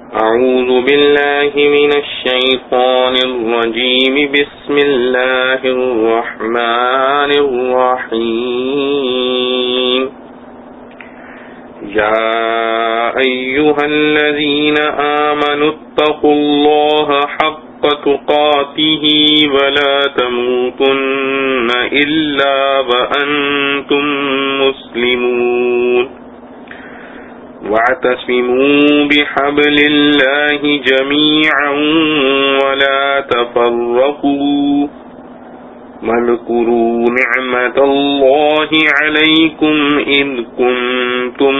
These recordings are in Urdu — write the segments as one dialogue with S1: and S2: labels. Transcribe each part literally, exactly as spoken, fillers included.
S1: أعوذ بالله من الشيطان الرجيم بسم الله الرحمن الرحيم يا أيها الذين آمنوا اتقوا الله حق تقاته ولا تموتن إلا وأنتم مسلمون واعتصموا بحبل الله جميعا ولا تفرقوا واذكروا نعمة الله عليكم إذ كنتم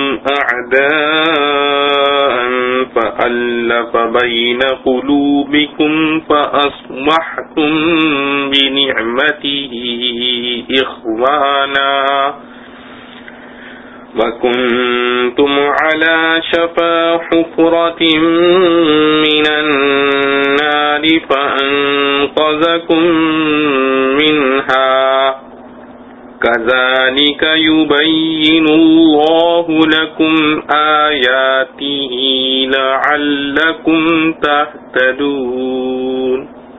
S1: أعداء فألف بين قلوبكم فأصبحتم بنعمته إخوانا وَكُنْتُمْ عَلَى شَفَا حُفْرَةٍ مِّنَ النَّارِ فَأَنقَذَكُم مِّنْهَا كَذَلِكَ يُبَيِّنُ اللَّهُ لَكُمْ آيَاتِهِ لَعَلَّكُمْ تَهْتَدُونَ۔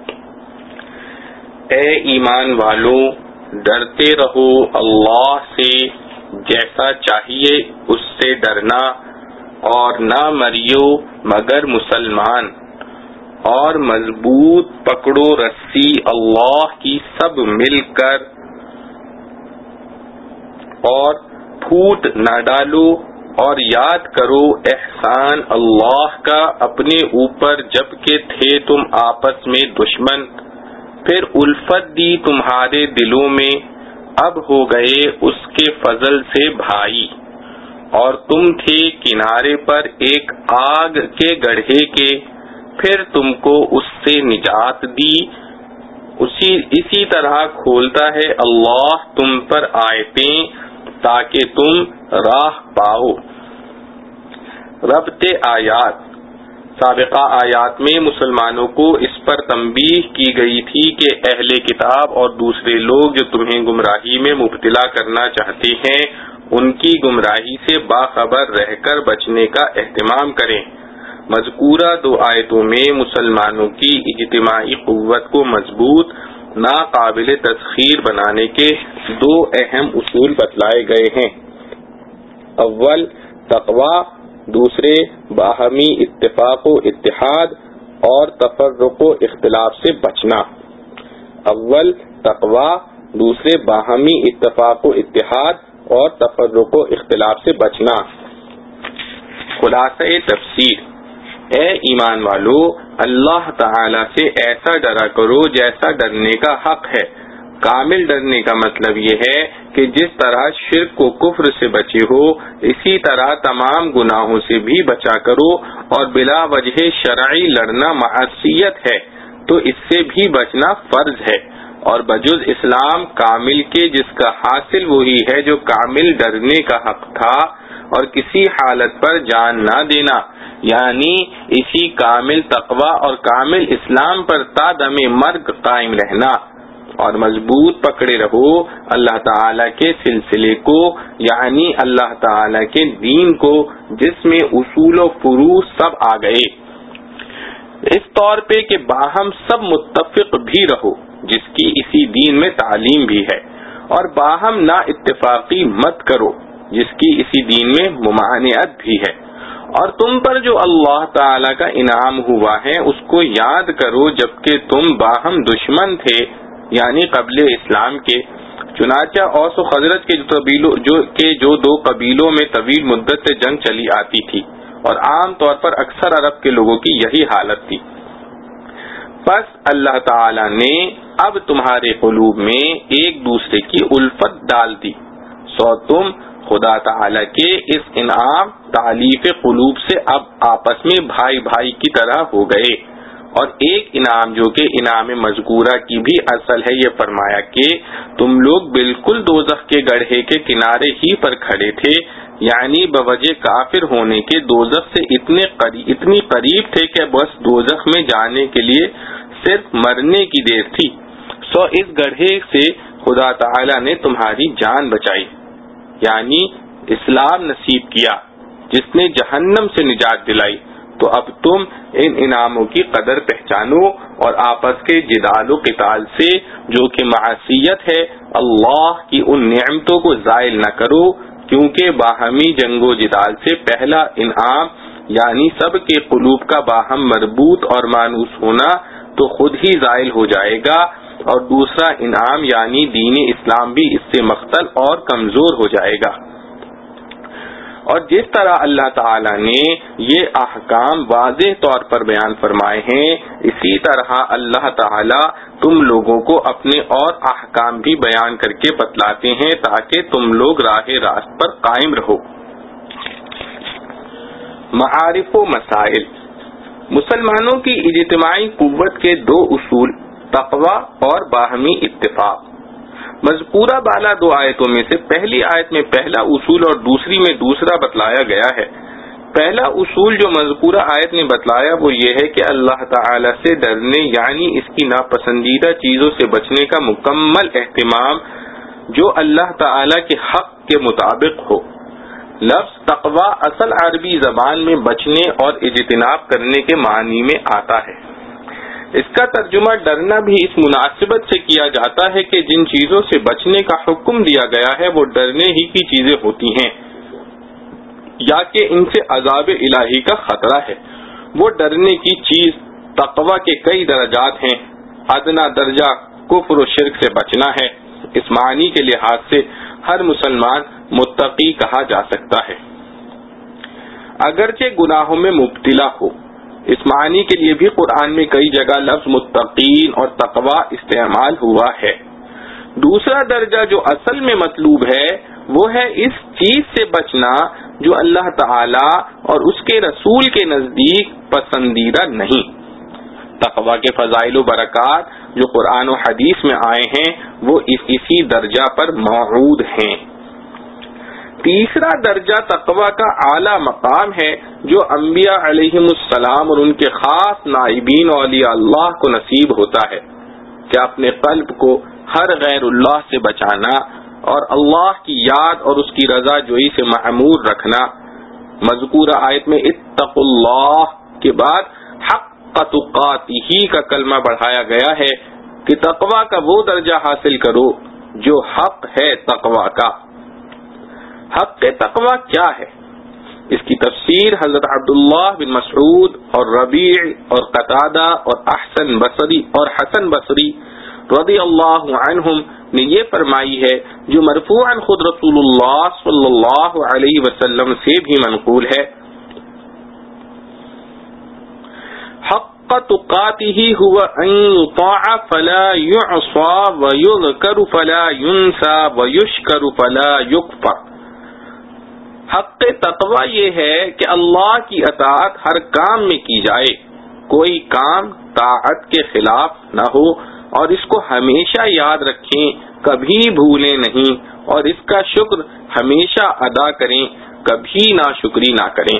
S1: اے ایمان والو، ڈرتے رہو اللہ سے جیسا چاہیے اس سے ڈرنا، اور نہ مریو مگر مسلمان، اور مضبوط پکڑو رسی اللہ کی سب مل کر، اور پھوٹ نہ ڈالو، اور یاد کرو احسان اللہ کا اپنے اوپر جبکہ تھے تم آپس میں دشمن، پھر الفت دی تمہارے دلوں میں، اب ہو گئے اس کے فضل سے بھائی، اور تم تھے کنارے پر ایک آگ کے گڑھے کے، پھر تم کو اس سے نجات دی، اسی اسی طرح کھولتا ہے اللہ تم پر آیتیں تاکہ تم راہ پاؤ۔ ربط آیات، سابقہ آیات میں مسلمانوں کو اس پر تنبیہ کی گئی تھی کہ اہل کتاب اور دوسرے لوگ جو تمہیں گمراہی میں مبتلا کرنا چاہتے ہیں ان کی گمراہی سے باخبر رہ کر بچنے کا اہتمام کریں۔ مذکورہ دو آیتوں میں مسلمانوں کی اجتماعی قوت کو مضبوط، ناقابل تسخیر بنانے کے دو اہم اصول بتلائے گئے ہیں۔ اول تقوی، دوسرے باہمی اتفاق و اتحاد اور تفرق و اختلاف سے بچنا۔ اول تقوی، دوسرے باہمی اتفاق و اتحاد اور تفرق و اختلاف سے بچنا۔ خلاصہ تفسیر، اے ایمان والو، اللہ تعالی سے ایسا ڈرا کرو جیسا ڈرنے کا حق ہے۔ کامل ڈرنے کا مطلب یہ ہے کہ جس طرح شرک و کفر سے بچے ہو اسی طرح تمام گناہوں سے بھی بچا کرو، اور بلا وجہ شرعی لڑنا معصیت ہے تو اس سے بھی بچنا فرض ہے، اور بجز اسلام کامل کے جس کا حاصل وہی ہے جو کامل ڈرنے کا حق تھا، اور کسی حالت پر جان نہ دینا، یعنی اسی کامل تقوی اور کامل اسلام پر تا دم مرگ قائم رہنا، اور مضبوط پکڑے رہو اللہ تعالی کے سلسلے کو، یعنی اللہ تعالی کے دین کو جس میں اصول و فروع سب آ گئے، اس طور پہ کہ باہم سب متفق بھی رہو جس کی اسی دین میں تعلیم بھی ہے، اور باہم نا اتفاقی مت کرو جس کی اسی دین میں ممانعت بھی ہے، اور تم پر جو اللہ تعالی کا انعام ہوا ہے اس کو یاد کرو جبکہ تم باہم دشمن تھے، یعنی قبل اسلام کے۔ چنانچہ اوس و خزرج کے جو, جو, کے جو دو قبیلوں میں طویل مدت سے جنگ چلی آتی تھی، اور عام طور پر اکثر عرب کے لوگوں کی یہی حالت تھی۔ پس اللہ تعالی نے اب تمہارے قلوب میں ایک دوسرے کی الفت ڈال دی، سو تم خدا تعالی کے اس انعام تالیف قلوب سے اب آپس میں بھائی بھائی کی طرح ہو گئے۔ اور ایک انعام جو کہ انعام مذکورہ کی بھی اصل ہے، یہ فرمایا کہ تم لوگ بالکل دوزخ کے گڑھے کے کنارے ہی پر کھڑے تھے، یعنی بوجہ کافر ہونے کے دوزخ سے اتنے قریب اتنی قریب تھے کہ بس دوزخ میں جانے کے لیے صرف مرنے کی دیر تھی، سو اس گڑھے سے خدا تعالی نے تمہاری جان بچائی، یعنی اسلام نصیب کیا جس نے جہنم سے نجات دلائی، تو اب تم ان انعاموں کی قدر پہچانو اور آپس کے جدال و قتال سے جو کہ معصیت ہے اللہ کی ان نعمتوں کو زائل نہ کرو، کیونکہ باہمی جنگ و جدال سے پہلا انعام یعنی سب کے قلوب کا باہم مربوط اور مانوس ہونا تو خود ہی زائل ہو جائے گا، اور دوسرا انعام یعنی دین اسلام بھی اس سے مختل اور کمزور ہو جائے گا۔ اور جس طرح اللہ تعالی نے یہ احکام واضح طور پر بیان فرمائے ہیں، اسی طرح اللہ تعالی تم لوگوں کو اپنے اور احکام بھی بیان کر کے بتلاتے ہیں تاکہ تم لوگ راہ راست پر قائم رہو۔ معارف و مسائل۔ مسلمانوں کی اجتماعی قوت کے دو اصول، تقوی اور باہمی اتفاق۔ مذکورہ بالا دو آیتوں میں سے پہلی آیت میں پہلا اصول اور دوسری میں دوسرا بتلایا گیا ہے۔ پہلا اصول جو مذکورہ آیت نے بتلایا وہ یہ ہے کہ اللہ تعالی سے ڈرنے یعنی اس کی ناپسندیدہ چیزوں سے بچنے کا مکمل اہتمام جو اللہ تعالی کے حق کے مطابق ہو۔ لفظ تقوی اصل عربی زبان میں بچنے اور اجتناب کرنے کے معنی میں آتا ہے۔ اس کا ترجمہ ڈرنا بھی اس مناسبت سے کیا جاتا ہے کہ جن چیزوں سے بچنے کا حکم دیا گیا ہے وہ ڈرنے ہی کی چیزیں ہوتی ہیں یا کہ ان سے عذاب الہی کا خطرہ ہے۔ وہ ڈرنے کی چیز تقوی کے کئی درجات ہیں۔ ادنا درجہ کفر و شرک سے بچنا ہے۔ اس معنی کے لحاظ سے ہر مسلمان متقی کہا جا سکتا ہے اگرچہ گناہوں میں مبتلا ہو۔ اس معنی کے لیے بھی قرآن میں کئی جگہ لفظ متقین اور تقوی استعمال ہوا ہے۔ دوسرا درجہ جو اصل میں مطلوب ہے وہ ہے اس چیز سے بچنا جو اللہ تعالی اور اس کے رسول کے نزدیک پسندیدہ نہیں۔ تقوی کے فضائل و برکات جو قرآن و حدیث میں آئے ہیں وہ اس اسی درجہ پر موعود ہیں۔ تیسرا درجہ تقوی کا اعلیٰ مقام ہے جو انبیاء علیہم السلام اور ان کے خاص نائبین اولیاء اللہ کو نصیب ہوتا ہے کہ اپنے قلب کو ہر غیر اللہ سے بچانا اور اللہ کی یاد اور اس کی رضا جوئی سے معمور رکھنا۔ مذکورہ آیت میں اتقوا اللہ کے بعد حق تقاتہ کا کلمہ بڑھایا گیا ہے کہ تقوی کا وہ درجہ حاصل کرو جو حق ہے تقوی کا۔ حق تقوی کیا ہے؟ اس کی تفسیر حضرت عبداللہ بن مسعود اور ربیع اور قتادہ اور احسن بصری اور حسن بصری رضی اللہ عنہم نے یہ فرمائی ہے جو مرفوعا خود رسول اللہ صلی اللہ علیہ وسلم سے بھی منقول ہے۔ حق تقاته هو ان يطاع فلا يعصى ويذكر فلا ينسى ويشكر فلا يكفر۔ حق تقوی یہ ہے کہ اللہ کی اطاعت ہر کام میں کی جائے، کوئی کام طاعت کے خلاف نہ ہو، اور اس کو ہمیشہ یاد رکھیں، کبھی بھولیں نہیں، اور اس کا شکر ہمیشہ ادا کریں، کبھی ناشکری نہ کریں۔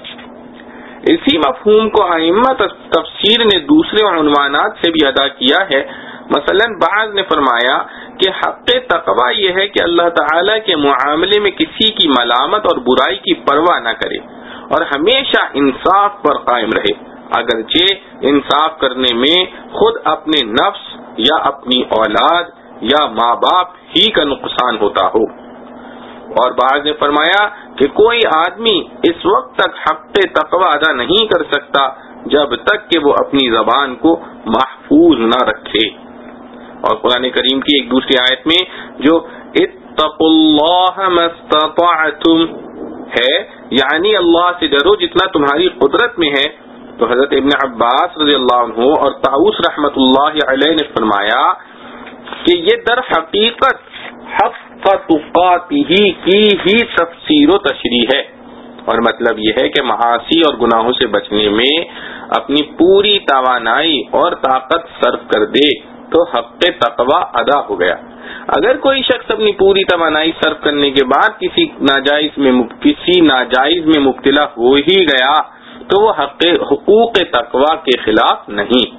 S1: اسی مفہوم کو ائمہ تفسیر نے دوسرے عنوانات سے بھی ادا کیا ہے۔ مثلا بعض نے فرمایا کہ حق تقوی یہ ہے کہ اللہ تعالی کے معاملے میں کسی کی ملامت اور برائی کی پرواہ نہ کرے اور ہمیشہ انصاف پر قائم رہے، اگرچہ انصاف کرنے میں خود اپنے نفس یا اپنی اولاد یا ماں باپ ہی کا نقصان ہوتا ہو۔ اور بعض نے فرمایا کہ کوئی آدمی اس وقت تک حق تقوی ادا نہیں کر سکتا جب تک کہ وہ اپنی زبان کو محفوظ نہ رکھے۔ اور قرآن کریم کی ایک دوسری آیت میں جو اتقوا اللہ ما استطعتم ہے یعنی اللہ سے ڈرو جتنا تمہاری قدرت میں ہے، تو حضرت ابن عباس رضی اللہ عنہ اور طاؤس رحمت اللہ علیہ نے فرمایا کہ یہ در حقیقت حق تقاتہ کی ہی تفسیر و تشریح ہے، اور مطلب یہ ہے کہ معاصی اور گناہوں سے بچنے میں اپنی پوری توانائی اور طاقت صرف کر دے تو حق تقوی ادا ہو گیا۔ اگر کوئی شخص اپنی پوری توانائی صرف کرنے کے بعد کسی ناجائز میں کسی ناجائز میں مبتلا ہو ہی گیا تو وہ حق حقوق تقوی کے خلاف نہیں۔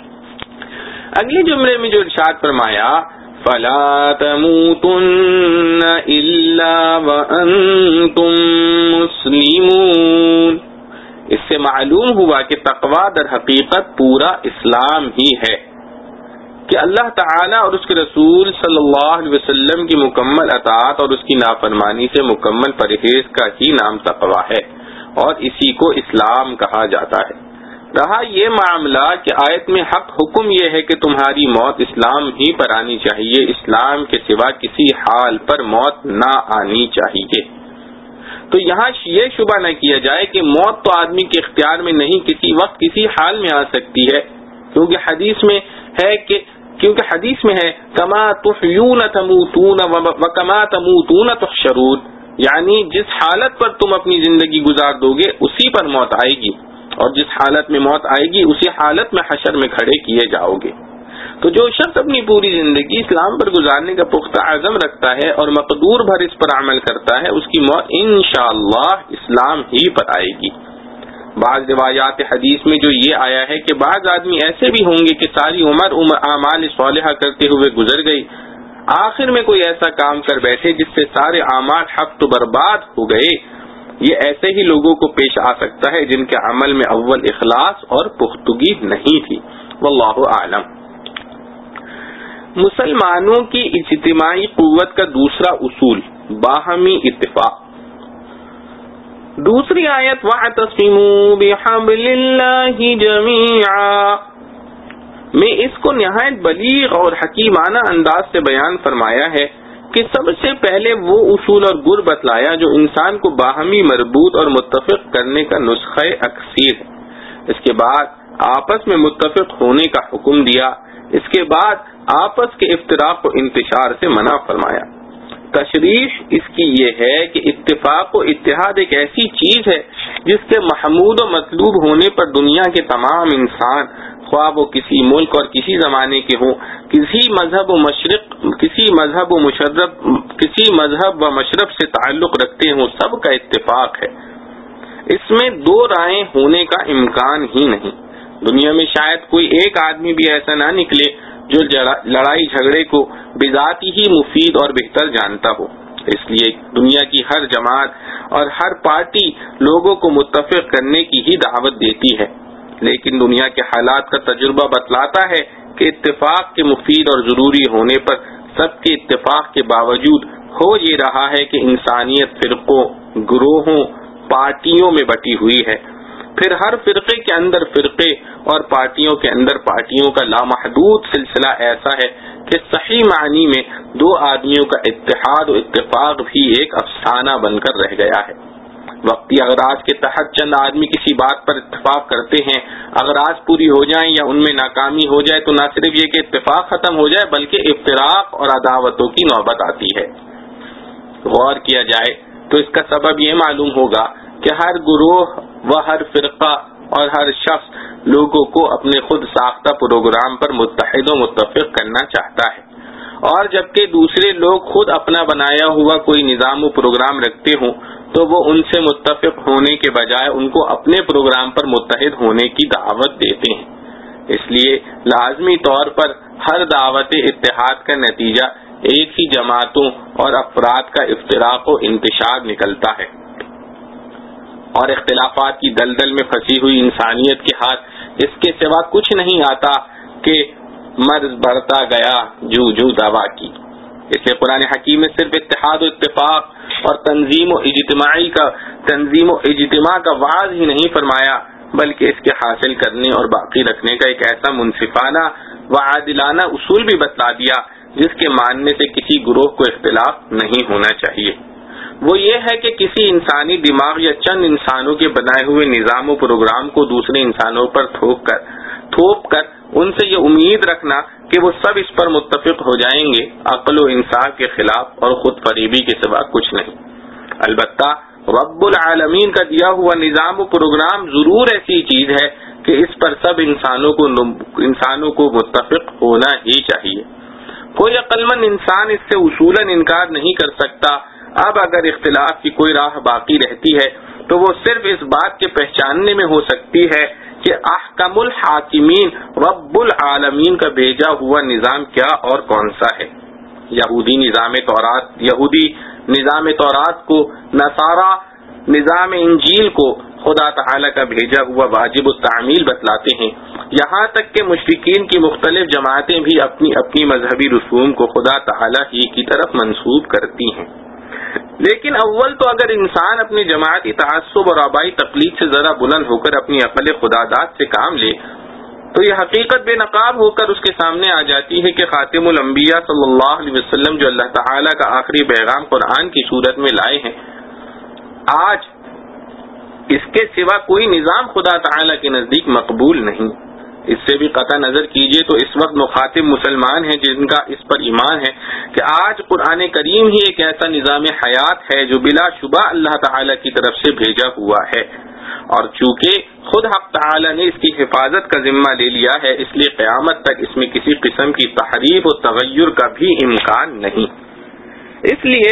S1: اگلے جملے میں جو ارشاد فرمایا فَلَا تَمُوتُنَّ إِلَّا وَأَنْتُمْ مُسْلِمُونَ، اس سے معلوم ہوا کہ تقویٰ در حقیقت پورا اسلام ہی ہے، کہ اللہ تعالیٰ اور اس کے رسول صلی اللہ علیہ وسلم کی مکمل اطاعت اور اس کی نافرمانی سے مکمل پرہیز کا ہی نام تقویٰ ہے، اور اسی کو اسلام کہا جاتا ہے۔ رہا یہ معاملہ کہ آیت میں حق حکم یہ ہے کہ تمہاری موت اسلام ہی پر آنی چاہیے، اسلام کے سوا کسی حال پر موت نہ آنی چاہیے، تو یہاں یہ شبہ نہ کیا جائے کہ موت تو آدمی کے اختیار میں نہیں، کسی وقت کسی حال میں آ سکتی ہے، کیونکہ حدیث میں ہے کہ کیونکہ حدیث میں ہے کما تحیون تموتون وکما تموتون تحشرون، یعنی جس حالت پر تم اپنی زندگی گزار دو گے اسی پر موت آئے گی، اور جس حالت میں موت آئے گی اسی حالت میں حشر میں کھڑے کیے جاؤ گے۔ تو جو شخص اپنی پوری زندگی اسلام پر گزارنے کا پختہ عزم رکھتا ہے اور مقدور بھر اس پر عمل کرتا ہے، اس کی موت انشاءاللہ اسلام ہی پر آئے گی۔ بعض روایات حدیث میں جو یہ آیا ہے کہ بعض آدمی ایسے بھی ہوں گے کہ ساری عمر اعمال صالحہ کرتے ہوئے گزر گئی، آخر میں کوئی ایسا کام کر بیٹھے جس سے سارے اعمال حق تو برباد ہو گئے۔ یہ ایسے ہی لوگوں کو پیش آ سکتا ہے جن کے عمل میں اول اخلاص اور پختگی نہیں تھی، واللہ اعلم۔ مسلمانوں کی اجتماعی قوت کا دوسرا اصول باہمی اتفاق۔ دوسری آیت وَاعْتَصِمُوا بِحَبْلِ اللَّهِ جَمِيعًا میں اس کو نہایت بلیغ اور حکیمانہ انداز سے بیان فرمایا ہے کہ سب سے پہلے وہ اصول اور گر بتلایا جو انسان کو باہمی مربوط اور متفق کرنے کا نسخہ اکثیر ہے، اس کے بعد آپس میں متفق ہونے کا حکم دیا، اس کے بعد آپس کے افتراق و انتشار سے منع فرمایا۔ تشریح اس کی یہ ہے کہ اتفاق و اتحاد ایک ایسی چیز ہے جس کے محمود و مطلوب ہونے پر دنیا کے تمام انسان، خواہ وہ کسی ملک اور کسی زمانے کے ہوں، کسی مذہب و مشرق کسی مذہب و مشرب کسی مذہب و مشرب سے تعلق رکھتے ہوں، سب کا اتفاق ہے۔ اس میں دو رائے ہونے کا امکان ہی نہیں۔ دنیا میں شاید کوئی ایک آدمی بھی ایسا نہ نکلے جو لڑائی جھگڑے کو بذات ہی مفید اور بہتر جانتا ہو۔ اس لیے دنیا کی ہر جماعت اور ہر پارٹی لوگوں کو متفق کرنے کی ہی دعوت دیتی ہے، لیکن دنیا کے حالات کا تجربہ بتلاتا ہے کہ اتفاق کے مفید اور ضروری ہونے پر سب کے اتفاق کے باوجود ہو یہ رہا ہے کہ انسانیت فرقوں، گروہوں، پارٹیوں میں بٹی ہوئی ہے، پھر ہر فرقے کے اندر فرقے اور پارٹیوں کے اندر پارٹیوں کا لامحدود سلسلہ ایسا ہے کہ صحیح معنی میں دو آدمیوں کا اتحاد و اتفاق بھی ایک افسانہ بن کر رہ گیا ہے۔ وقتی اغراض کے تحت چند آدمی کسی بات پر اتفاق کرتے ہیں، اغراض پوری ہو جائیں یا ان میں ناکامی ہو جائے تو نہ صرف یہ کہ اتفاق ختم ہو جائے بلکہ افتراق اور عداوتوں کی نوبت آتی ہے۔ غور کیا جائے تو اس کا سبب یہ معلوم ہوگا کہ ہر گروہ و ہر فرقہ اور ہر شخص لوگوں کو اپنے خود ساختہ پروگرام پر متحد و متفق کرنا چاہتا ہے، اور جبکہ دوسرے لوگ خود اپنا بنایا ہوا کوئی نظام و پروگرام رکھتے ہوں تو وہ ان سے متفق ہونے کے بجائے ان کو اپنے پروگرام پر متحد ہونے کی دعوت دیتے ہیں۔ اس لیے لازمی طور پر ہر دعوت اتحاد کا نتیجہ ایک ہی جماعتوں اور افراد کا افتراق و انتشار نکلتا ہے، اور اختلافات کی دلدل میں پھنسی ہوئی انسانیت کے ہاتھ اس کے سوا کچھ نہیں آتا کہ مرض بڑھتا گیا جو جو دوا کی۔ اس لیے قرآن حکیم نے صرف اتحاد و اتفاق اور تنظیم و اجتماعی کا تنظیم و اجتماع کا وعظ ہی نہیں فرمایا، بلکہ اس کے حاصل کرنے اور باقی رکھنے کا ایک ایسا منصفانہ و عادلانہ اصول بھی بتلا دیا جس کے ماننے سے کسی گروہ کو اختلاف نہیں ہونا چاہیے۔ وہ یہ ہے کہ کسی انسانی دماغ یا چند انسانوں کے بنائے ہوئے نظام و پروگرام کو دوسرے انسانوں پر تھوپ کر تھوپ کر ان سے یہ امید رکھنا کہ وہ سب اس پر متفق ہو جائیں گے، عقل و انصاف کے خلاف اور خود فریبی کے سوا کچھ نہیں۔ البتہ رب العالمین کا دیا ہوا نظام و پروگرام ضرور ایسی چیز ہے کہ اس پر سب انسانوں کو انسانوں کو متفق ہونا ہی چاہیے۔ کوئی عقلمند انسان اس سے اصولاً انکار نہیں کر سکتا۔ اب اگر اختلاف کی کوئی راہ باقی رہتی ہے تو وہ صرف اس بات کے پہچاننے میں ہو سکتی ہے کہ احکم الحاکمین رب العالمین کا بھیجا ہوا نظام کیا اور کون سا ہے۔ یہودی نظام تورات یہودی نظام تورات کو، نصارا نظام انجیل کو، خدا تعالی کا بھیجا ہوا واجب التعمیل بتلاتے ہیں، یہاں تک کہ مشرکین کی مختلف جماعتیں بھی اپنی اپنی مذہبی رسوم کو خدا تعالی ہی کی طرف منسوب کرتی ہیں۔ لیکن اول تو اگر انسان اپنے جماعتی تعصب اور آبائی تقلید سے ذرا بلند ہو کر اپنی عقل خداداد سے کام لے تو یہ حقیقت بے نقاب ہو کر اس کے سامنے آ جاتی ہے کہ خاتم الانبیاء صلی اللہ علیہ وسلم جو اللہ تعالی کا آخری پیغام قرآن کی صورت میں لائے ہیں، آج اس کے سوا کوئی نظام خدا تعالی کے نزدیک مقبول نہیں۔ اس سے بھی قطع نظر کیجئے تو اس وقت مخاطب مسلمان ہیں جن کا اس پر ایمان ہے کہ آج قرآن کریم ہی ایک ایسا نظام حیات ہے جو بلا شبہ اللہ تعالی کی طرف سے بھیجا ہوا ہے، اور چونکہ خود حق تعالی نے اس کی حفاظت کا ذمہ لے لیا ہے، اس لیے قیامت تک اس میں کسی قسم کی تحریف و تغیر کا بھی امکان نہیں۔ اس لیے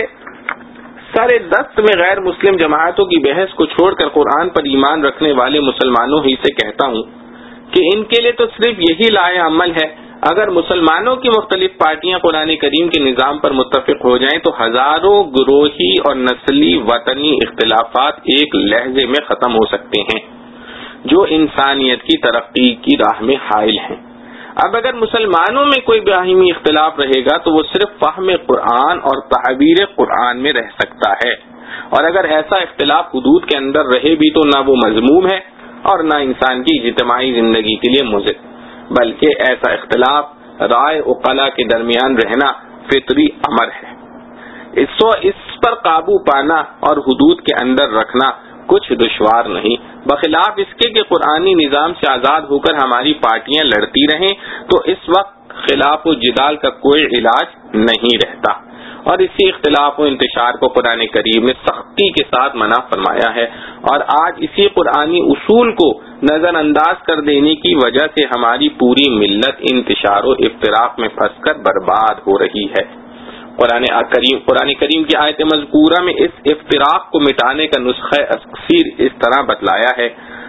S1: سارے دست میں غیر مسلم جماعتوں کی بحث کو چھوڑ کر قرآن پر ایمان رکھنے والے مسلمانوں ہی سے کہتا ہوں کہ ان کے لیے تو صرف یہی لائے عمل ہے، اگر مسلمانوں کی مختلف پارٹیاں قرآن کریم کے نظام پر متفق ہو جائیں تو ہزاروں گروہی اور نسلی وطنی اختلافات ایک لہجے میں ختم ہو سکتے ہیں جو انسانیت کی ترقی کی راہ میں حائل ہیں۔ اب اگر مسلمانوں میں کوئی باہمی اختلاف رہے گا تو وہ صرف فہم قرآن اور تعبیر قرآن میں رہ سکتا ہے، اور اگر ایسا اختلاف حدود کے اندر رہے بھی تو نہ وہ مذموم ہے اور نہ انسان کی اجتماعی زندگی کے لیے مضر، بلکہ ایسا اختلاف رائے عقلاء کے درمیان رہنا فطری امر ہے۔ اس کو اس پر قابو پانا اور حدود کے اندر رکھنا کچھ دشوار نہیں، بخلاف اس کے کہ قرآنی نظام سے آزاد ہو کر ہماری پارٹیاں لڑتی رہیں تو اس وقت خلاف و جدال کا کوئی علاج نہیں رہتا، اور اسی اختلاف و انتشار کو قرآن کریم نے سختی کے ساتھ منع فرمایا ہے، اور آج اسی قرآنی اصول کو نظر انداز کر دینے کی وجہ سے ہماری پوری ملت انتشار و افتراق میں پھنس کر برباد ہو رہی ہے۔ قرآن کریم قرآن کریم کی آیت مذکورہ میں اس افتراق کو مٹانے کا نسخہ اکثیر اس طرح بتلایا ہے،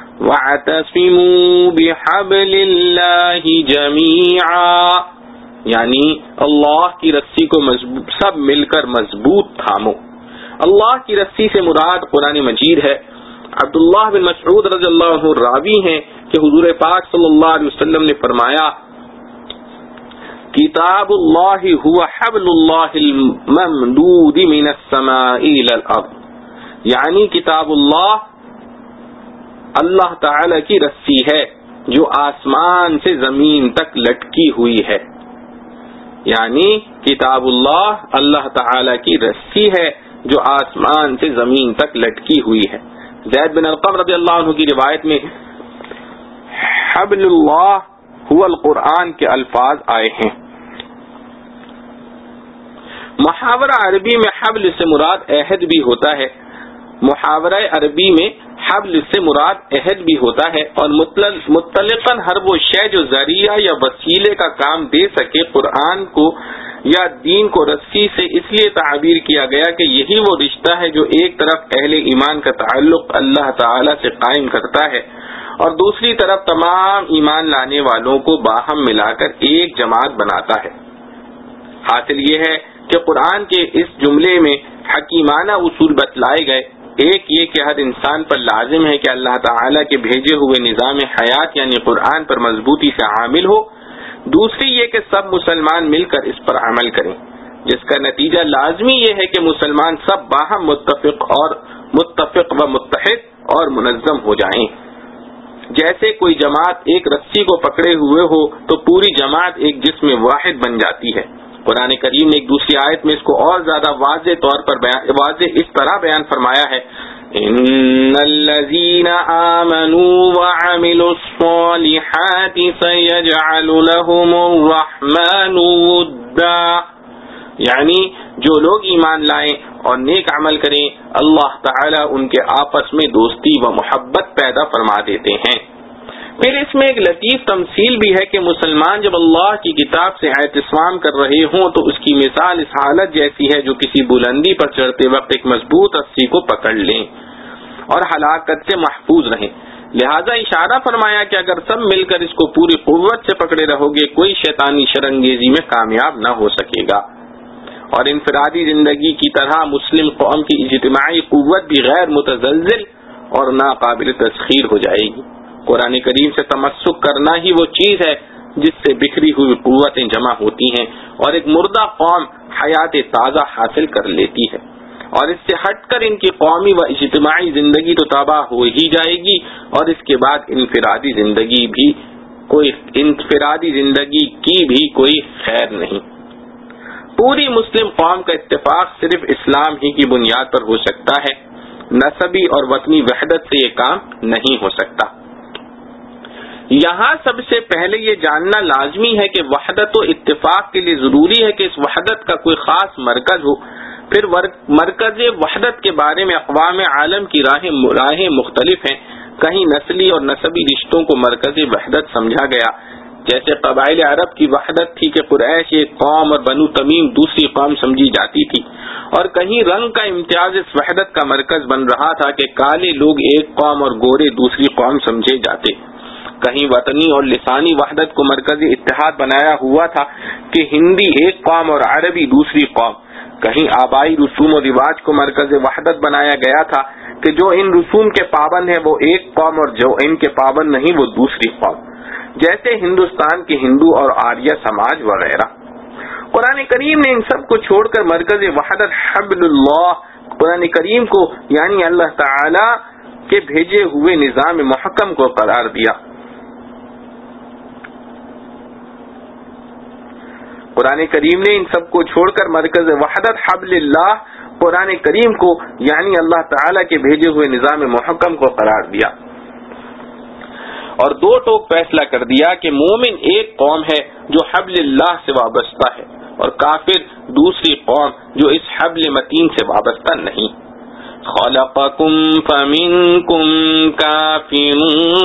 S1: وَاعْتَصِمُوا بِحَبْلِ اللَّهِ جَمِيعًا، یعنی اللہ کی رسی کو سب مل کر مضبوط تھامو۔ اللہ کی رسی سے مراد قرآن مجید ہے۔ عبداللہ بن مسعود رضی اللہ عنہ راوی ہیں کہ حضور پاک صلی اللہ علیہ وسلم نے فرمایا، کتاب اللہ هو حبل اللہ الممدود من السماء الى الارض، یعنی کتاب اللہ اللہ تعالی کی رسی ہے جو آسمان سے زمین تک لٹکی ہوئی ہے، یعنی کتاب اللہ اللہ تعالی کی رسی ہے جو آسمان سے زمین تک لٹکی ہوئی ہے۔ زید بن ارقم رضی اللہ عنہ کی روایت میں حبل اللہ هو القرآن کے الفاظ آئے ہیں۔ محاورہ عربی میں حبل سے مراد عہد بھی ہوتا ہے، محاورہ عربی میں حبل سے مراد عہد بھی ہوتا ہے، اور مطلقاً ہر وہ شے جو ذریعہ یا وسیلے کا کام دے سکے۔ قرآن کو یا دین کو رسی سے اس لیے تعبیر کیا گیا کہ یہی وہ رشتہ ہے جو ایک طرف اہل ایمان کا تعلق اللہ تعالی سے قائم کرتا ہے اور دوسری طرف تمام ایمان لانے والوں کو باہم ملا کر ایک جماعت بناتا ہے۔ حاصل یہ ہے کہ قرآن کے اس جملے میں حکیمانہ اصول بتلائے گئے، ایک یہ کہ ہر انسان پر لازم ہے کہ اللہ تعالی کے بھیجے ہوئے نظام حیات یعنی قرآن پر مضبوطی سے عامل ہو، دوسری یہ کہ سب مسلمان مل کر اس پر عمل کریں، جس کا نتیجہ لازمی یہ ہے کہ مسلمان سب باہم متفق اور متفق و متحد اور منظم ہو جائیں۔ جیسے کوئی جماعت ایک رسی کو پکڑے ہوئے ہو تو پوری جماعت ایک جسم واحد بن جاتی ہے۔ قرآن کریم نے ایک دوسری آیت میں اس کو اور زیادہ واضح طور پر واضح اس طرح بیان فرمایا ہے، ان الذين آمنوا وعملوا الصالحات سيجعل لهم الرحمن ودا، یعنی جو لوگ ایمان لائیں اور نیک عمل کریں اللہ تعالی ان کے آپس میں دوستی و محبت پیدا فرما دیتے ہیں۔ پھر اس میں ایک لطیف تمثیل بھی ہے کہ مسلمان جب اللہ کی کتاب سے اعتصام کر رہے ہوں تو اس کی مثال اس حالت جیسی ہے جو کسی بلندی پر چڑھتے وقت ایک مضبوط رسی کو پکڑ لیں اور ہلاکت سے محفوظ رہیں۔ لہذا اشارہ فرمایا کہ اگر سب مل کر اس کو پوری قوت سے پکڑے رہو گے کوئی شیطانی شرانگیزی میں کامیاب نہ ہو سکے گا، اور انفرادی زندگی کی طرح مسلم قوم کی اجتماعی قوت بھی غیر متزلزل اور ناقابل تسخیر ہو جائے گی۔ قرآن کریم سے تمسک کرنا ہی وہ چیز ہے جس سے بکھری ہوئی قوتیں جمع ہوتی ہیں اور ایک مردہ قوم حیات تازہ حاصل کر لیتی ہے، اور اس سے ہٹ کر ان کی قومی و اجتماعی زندگی تو تباہ ہو ہی جائے گی، اور اس کے بعد انفرادی زندگی بھی کوئی انفرادی زندگی کی بھی کوئی خیر نہیں۔ پوری مسلم قوم کا اتفاق صرف اسلام ہی کی بنیاد پر ہو سکتا ہے، نسبی اور وطنی وحدت سے یہ کام نہیں ہو سکتا۔ یہاں سب سے پہلے یہ جاننا لازمی ہے کہ وحدت و اتفاق کے لیے ضروری ہے کہ اس وحدت کا کوئی خاص مرکز ہو۔ پھر مرکز وحدت کے بارے میں اقوام عالم کی راہیں راہیں مختلف ہیں۔ کہیں نسلی اور نسبی رشتوں کو مرکز وحدت سمجھا گیا، جیسے قبائل عرب کی وحدت تھی کہ قریش ایک قوم اور بنو تمیم دوسری قوم سمجھی جاتی تھی، اور کہیں رنگ کا امتیاز اس وحدت کا مرکز بن رہا تھا کہ کالے لوگ ایک قوم اور گورے دوسری قوم سمجھے جاتے۔ کہیں وطنی اور لسانی وحدت کو مرکز اتحاد بنایا ہوا تھا کہ ہندی ایک قوم اور عربی دوسری قوم۔ کہیں آبائی رسوم و رواج کو مرکز وحدت بنایا گیا تھا کہ جو ان رسوم کے پابند ہیں وہ ایک قوم اور جو ان کے پابند نہیں وہ دوسری قوم، جیسے ہندوستان کے ہندو اور آریہ سماج وغیرہ۔ قرآن کریم نے ان سب کو چھوڑ کر مرکز وحدت حبل اللہ قرآن کریم کو یعنی اللہ تعالی کے بھیجے ہوئے نظام محکم کو قرار دیا۔ قرآن کریم نے ان سب کو چھوڑ کر مرکز وحدت حبل اللہ قرآن کریم کو یعنی اللہ تعالی کے بھیجے ہوئے نظام محکم کو قرار دیا، اور دو ٹوک فیصلہ کر دیا کہ مومن ایک قوم ہے جو حبل اللہ سے وابستہ ہے، اور کافر دوسری قوم جو اس حبل متین سے وابستہ نہیں۔ خلقکم فمنکم کافر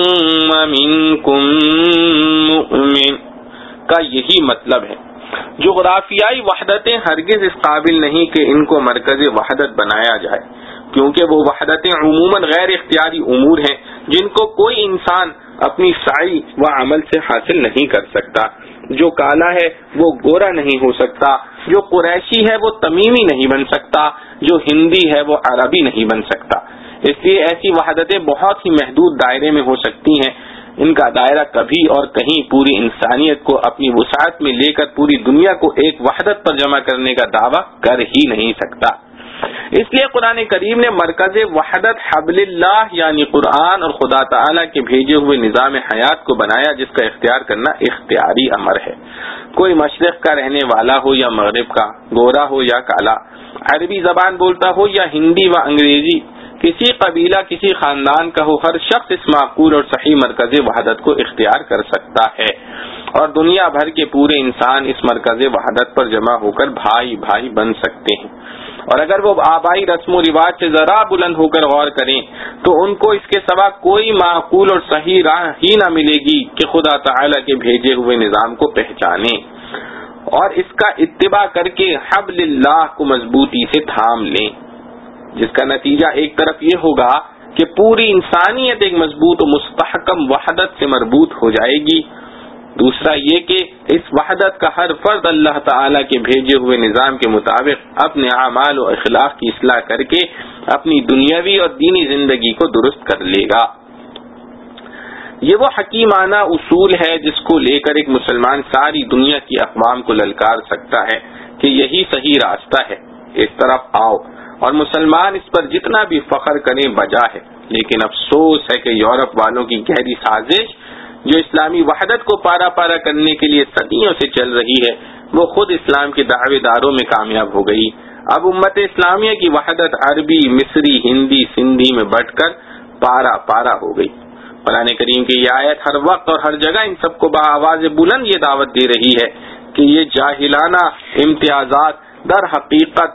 S1: ومنکم مؤمن کا یہی مطلب ہے۔ جغرافیائی وحدتیں ہرگز اس قابل نہیں کہ ان کو مرکز وحدت بنایا جائے، کیونکہ وہ وحدتیں عموماً غیر اختیاری امور ہیں جن کو کوئی انسان اپنی سعی و عمل سے حاصل نہیں کر سکتا۔ جو کالا ہے وہ گورا نہیں ہو سکتا، جو قریشی ہے وہ تمیمی نہیں بن سکتا، جو ہندی ہے وہ عربی نہیں بن سکتا۔ اس لیے ایسی وحدتیں بہت ہی محدود دائرے میں ہو سکتی ہیں، ان کا دائرہ کبھی اور کہیں پوری انسانیت کو اپنی وسعت میں لے کر پوری دنیا کو ایک وحدت پر جمع کرنے کا دعویٰ کر ہی نہیں سکتا۔ اس لیے قرآن کریم نے مرکز وحدت حبل اللہ یعنی قرآن اور خدا تعالی کے بھیجے ہوئے نظام حیات کو بنایا، جس کا اختیار کرنا اختیاری امر ہے۔ کوئی مشرق کا رہنے والا ہو یا مغرب کا، گورا ہو یا کالا، عربی زبان بولتا ہو یا ہندی و انگریزی، کسی قبیلہ کسی خاندان کا ہو، ہر شخص اس معقول اور صحیح مرکز وحدت کو اختیار کر سکتا ہے، اور دنیا بھر کے پورے انسان اس مرکز وحدت پر جمع ہو کر بھائی بھائی بن سکتے ہیں۔ اور اگر وہ آبائی رسم و رواج سے ذرا بلند ہو کر غور کریں تو ان کو اس کے سوا کوئی معقول اور صحیح راہ ہی نہ ملے گی کہ خدا تعالی کے بھیجے ہوئے نظام کو پہچانیں اور اس کا اتباع کر کے حبل اللہ کو مضبوطی سے تھام لیں، جس کا نتیجہ ایک طرف یہ ہوگا کہ پوری انسانیت ایک مضبوط و مستحکم وحدت سے مربوط ہو جائے گی، دوسرا یہ کہ اس وحدت کا ہر فرد اللہ تعالی کے بھیجے ہوئے نظام کے مطابق اپنے اعمال و اخلاق کی اصلاح کر کے اپنی دنیاوی اور دینی زندگی کو درست کر لے گا۔ یہ وہ حکیمانہ اصول ہے جس کو لے کر ایک مسلمان ساری دنیا کی اقوام کو للکار سکتا ہے کہ یہی صحیح راستہ ہے، اس طرف آؤ، اور مسلمان اس پر جتنا بھی فخر کریں بجا ہے۔ لیکن افسوس ہے کہ یورپ والوں کی گہری سازش جو اسلامی وحدت کو پارا پارا کرنے کے لیے صدیوں سے چل رہی ہے، وہ خود اسلام کے دعوے داروں میں کامیاب ہو گئی۔ اب امت اسلامیہ کی وحدت عربی، مصری، ہندی، سندھی میں بٹ کر پارا پارا ہو گئی۔ قرآن کریم کی یہ آیت ہر وقت اور ہر جگہ ان سب کو بآواز بلند یہ دعوت دے رہی ہے کہ یہ جاہلانہ امتیازات در حقیقت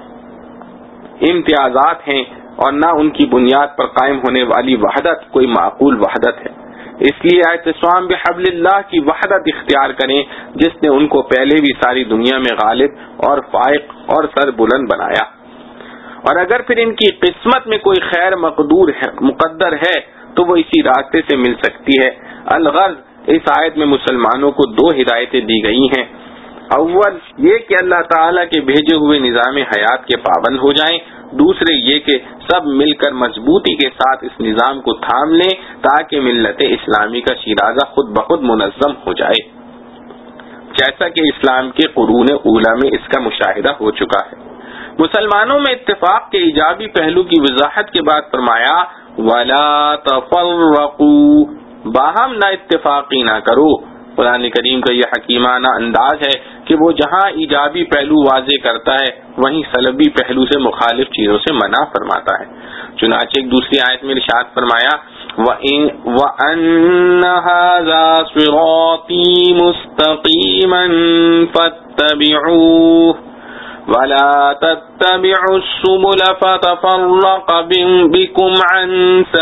S1: امتیازات ہیں اور نہ ان کی بنیاد پر قائم ہونے والی وحدت کوئی معقول وحدت ہے۔ اس لیے اعتصام بحبل اللہ کی وحدت اختیار کریں جس نے ان کو پہلے بھی ساری دنیا میں غالب اور فائق اور سر بلند بنایا، اور اگر پھر ان کی قسمت میں کوئی خیر مقدور ہے مقدر ہے تو وہ اسی راستے سے مل سکتی ہے۔ الغرض اس آیت میں مسلمانوں کو دو ہدایتیں دی گئی ہیں، اول یہ کہ اللہ تعالیٰ کے بھیجے ہوئے نظام حیات کے پابند ہو جائیں، دوسرے یہ کہ سب مل کر مضبوطی کے ساتھ اس نظام کو تھام لیں تاکہ ملت اسلامی کا شیرازہ خود بخود منظم ہو جائے، جیسا کہ اسلام کے قرون اولیٰ میں اس کا مشاہدہ ہو چکا ہے۔ مسلمانوں میں اتفاق کے ایجابی پہلو کی وضاحت کے بعد فرمایا وَلَا تَفَرَّقُوا، باہم نہ اتفاقی نہ کرو۔ قرآن کریم کا یہ حکیمانہ انداز ہے کہ وہ جہاں ایجابی پہلو واضح کرتا ہے وہیں سلبی پہلو سے مخالف چیزوں سے منع فرماتا ہے۔ چنانچہ ایک دوسری آیت میں ارشاد فرمایا وَأَنَّ هَذَا صِرَاطِي مُسْتَقِيمًا فَاتَّبِعُوهُ وَلَا تَتَّبِعُوا السُّبُلَ فَتَفَرَّقَ بِكُمْ عَنْ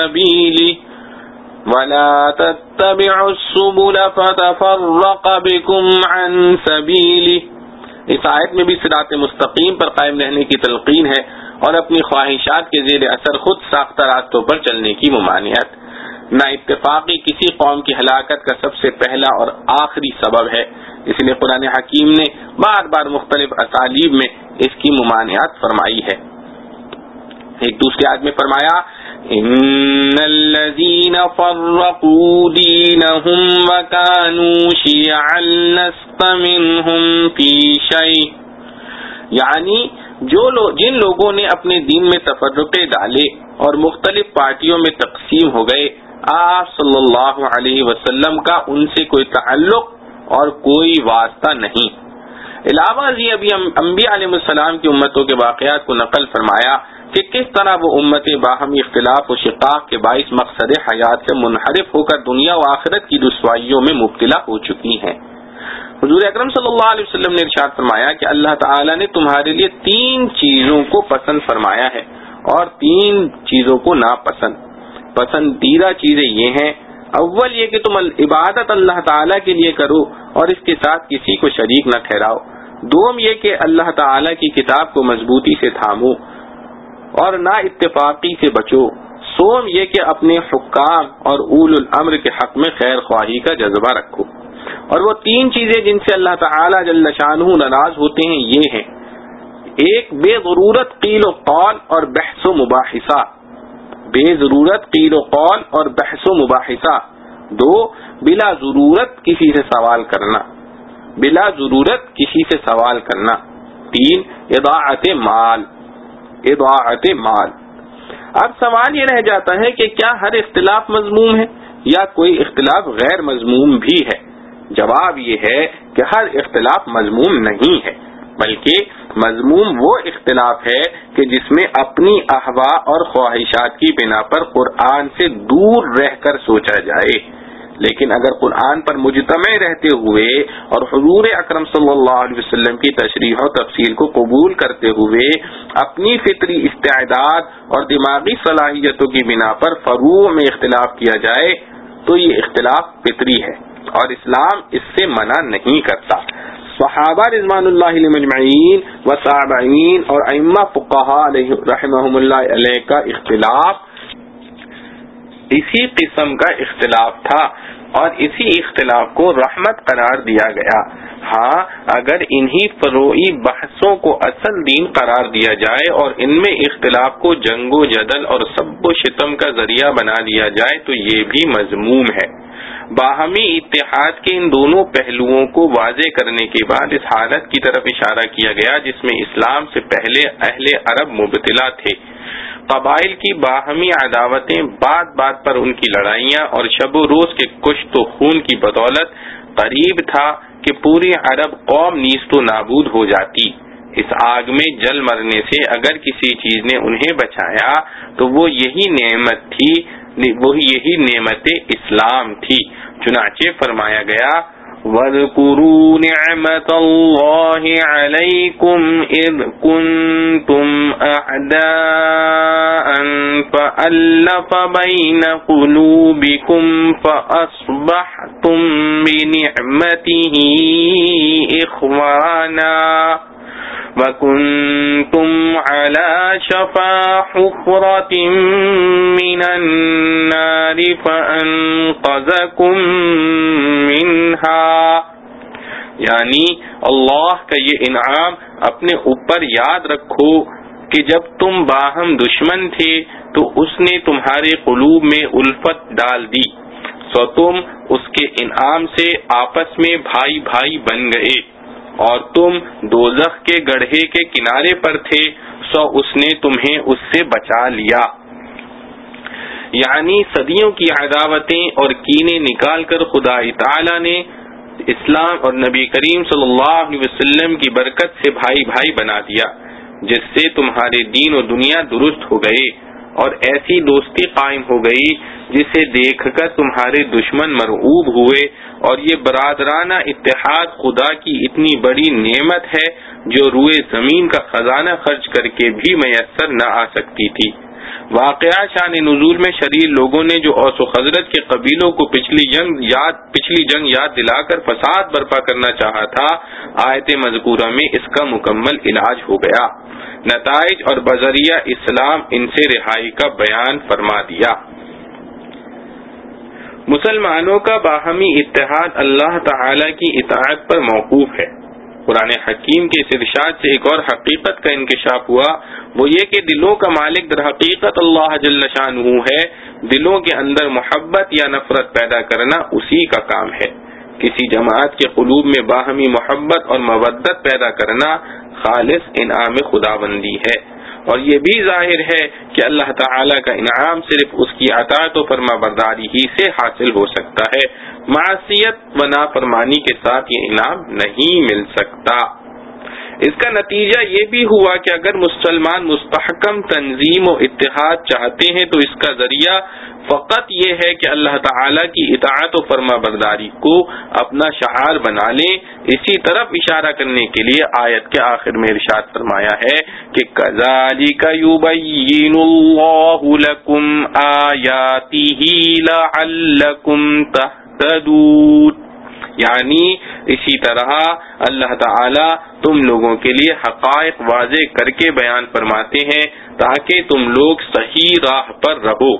S1: سَبِيلِهِ وَلَا تَتَّبِعُوا السُّبُلَ فَتَفَرَّقَ بِكُمْ عَنْ سَبِيلِهِ۔ اس آیت میں بھی صراط مستقیم پر قائم رہنے کی تلقین ہے اور اپنی خواہشات کے زیر اثر خود ساختہ راستوں پر چلنے کی ممانعت۔ نہ اتفاقی کسی قوم کی ہلاکت کا سب سے پہلا اور آخری سبب ہے، اس لیے قرآن حکیم نے بار بار مختلف اسالیب میں اس کی ممانعت فرمائی ہے۔ ایک دوسری آیت میں فرمایا ان الذین فرقوا دینہم وکانوا شیعا لست منہم فی شیء، یعنی جو لوگ جن لوگوں نے اپنے دین میں تفرقے ڈالے اور مختلف پارٹیوں میں تقسیم ہو گئے، آپ صلی اللہ علیہ وسلم کا ان سے کوئی تعلق اور کوئی واسطہ نہیں۔ علاوہ ازیں ابھی انبیاء علیہ السلام کی امتوں کے واقعات کو نقل فرمایا کہ کس طرح وہ امتیں باہمی اختلاف و شقاق کے باعث مقصد حیات سے منحرف ہو کر دنیا و آخرت کی رسوائیوں میں مبتلا ہو چکی ہیں۔ حضور اکرم صلی اللہ علیہ وسلم نے ارشاد فرمایا کہ اللہ تعالیٰ نے تمہارے لیے تین چیزوں کو پسند فرمایا ہے اور تین چیزوں کو ناپسند۔ پسندیدہ چیزیں یہ ہیں، اول یہ کہ تم عبادت اللہ تعالیٰ کے لیے کرو اور اس کے ساتھ کسی کو شریک نہ ٹھہراؤ۔ دوم یہ کہ اللہ تعالیٰ کی کتاب کو مضبوطی سے تھامو اور نا اتفاقی سے بچو۔ سوم یہ کہ اپنے حکام اور اول الامر کے حق میں خیر خواہی کا جذبہ رکھو۔ اور وہ تین چیزیں جن سے اللہ تعالیٰ جل شانہ ناراض ہوتے ہیں یہ ہیں، ایک بے ضرورت قیل و قول اور بحث و مباحثہ، بے ضرورت قیل و قول اور بحث و مباحثہ۔ دو، بلا ضرورت کسی سے سوال کرنا، بلا ضرورت کسی سے سوال کرنا۔ تین، اضاعت مال، اضاعت مال۔ اب سوال یہ رہ جاتا ہے کہ کیا ہر اختلاف مذموم ہے یا کوئی اختلاف غیر مذموم بھی ہے؟ جواب یہ ہے کہ ہر اختلاف مذموم نہیں ہے، بلکہ مذموم وہ اختلاف ہے کہ جس میں اپنی احوا اور خواہشات کی بنا پر قرآن سے دور رہ کر سوچا جائے۔ لیکن اگر قرآن پر مجتمع رہتے ہوئے اور حضور اکرم صلی اللہ علیہ وسلم کی تشریح و تفصیل کو قبول کرتے ہوئے اپنی فطری استعداد اور دماغی صلاحیتوں کی بنا پر فروع میں اختلاف کیا جائے تو یہ اختلاف فطری ہے اور اسلام اس سے منع نہیں کرتا۔ صحابہ رضوان اللہ علیہم اجمعین و تابعین اور ائمہ فقہاء رحمہم اللہ علیہ کا اختلاف اسی قسم کا اختلاف تھا اور اسی اختلاف کو رحمت قرار دیا گیا۔ ہاں، اگر انہی فروعی بحثوں کو اصل دین قرار دیا جائے اور ان میں اختلاف کو جنگ و جدل اور سب و شتم کا ذریعہ بنا دیا جائے تو یہ بھی مذموم ہے۔ باہمی اتحاد کے ان دونوں پہلوؤں کو واضح کرنے کے بعد اس حالت کی طرف اشارہ کیا گیا جس میں اسلام سے پہلے اہل عرب مبتلا تھے۔ قبائل کی باہمی عداوتیں، بات بات پر ان کی لڑائیاں اور شب و روز کے کشت و خون کی بدولت قریب تھا کہ پوری عرب قوم نیست و نابود ہو جاتی۔ اس آگ میں جل مرنے سے اگر کسی چیز نے انہیں بچایا تو وہ یہی نعمت تھی، وہی یہی نعمت اسلام تھی۔ چنانچہ فرمایا گیا وَاذْكُرُوا نِعْمَةَ اللَّهِ عَلَيْكُمْ إِذْ كُنْتُمْ أَعْدَاءً فَأَلَّفَ بَيْنَ قُلُوبِكُمْ فَأَصْبَحْتُمْ بِنِعْمَتِهِ إِخْوَانًا وَكُنْتُمْ عَلَى شَفَا حُفْرَةٍ مِّنَ النَّارِ فَأَنْقَذَكُمْ مِنْهَا، یعنی اللہ کا یہ انعام اپنے اوپر یاد رکھو کہ جب تم باہم دشمن تھے تو اس نے تمہارے قلوب میں الفت ڈال دی، سو تم اس کے انعام سے آپس میں بھائی بھائی بن گئے، اور تم دوزخ کے گڑھے کے کنارے پر تھے، سو اس نے تمہیں اس سے بچا لیا۔ یعنی صدیوں کی عداوتیں اور کینے نکال کر خدا تعالی نے اسلام اور نبی کریم صلی اللہ علیہ وسلم کی برکت سے بھائی بھائی بنا دیا، جس سے تمہارے دین و دنیا درست ہو گئے، اور ایسی دوستی قائم ہو گئی جسے دیکھ کر تمہارے دشمن مرعوب ہوئے، اور یہ برادرانہ اتحاد خدا کی اتنی بڑی نعمت ہے جو روئے زمین کا خزانہ خرچ کر کے بھی میسر نہ آ سکتی تھی۔ واقعہ شان نزول میں شریر لوگوں نے جو اوس و خزرج کے قبیلوں کو پچھلی جنگ یاد پچھلی جنگ یاد دلا کر فساد برپا کرنا چاہا تھا، آیت مذکورہ میں اس کا مکمل علاج ہو گیا، نتائج اور بذریعہ اسلام ان سے رہائی کا بیان فرما دیا۔ مسلمانوں کا باہمی اتحاد اللہ تعالی کی اطاعت پر موقوف ہے۔ قرآن حکیم کے اس ارشاد سے ایک اور حقیقت کا انکشاف ہوا، وہ یہ کہ دلوں کا مالک در حقیقت اللہ جل شانہ ہے، دلوں کے اندر محبت یا نفرت پیدا کرنا اسی کا کام ہے۔ کسی جماعت کے قلوب میں باہمی محبت اور مودت پیدا کرنا خالص انعام خداوندی ہے، اور یہ بھی ظاہر ہے کہ اللہ تعالی کا انعام صرف اس کی اطاعت و فرما برداری ہی سے حاصل ہو سکتا ہے، معصیت و نافرمانی کے ساتھ یہ انعام نہیں مل سکتا۔ اس کا نتیجہ یہ بھی ہوا کہ اگر مسلمان مستحکم تنظیم و اتحاد چاہتے ہیں تو اس کا ذریعہ فقط یہ ہے کہ اللہ تعالی کی اطاعت و فرما برداری کو اپنا شعار بنا لیں۔ اسی طرف اشارہ کرنے کے لیے آیت کے آخر میں ارشاد فرمایا ہے کہ کَذَلِكَ يُبَيِّنُ اللَّهُ لَكُمْ آيَاتِهِ لَعَلَّكُمْ تَهْتَدُونَ، یعنی اسی طرح اللہ تعالی تم لوگوں کے لیے حقائق واضح کر کے بیان فرماتے ہیں تاکہ تم لوگ صحیح راہ پر رہو۔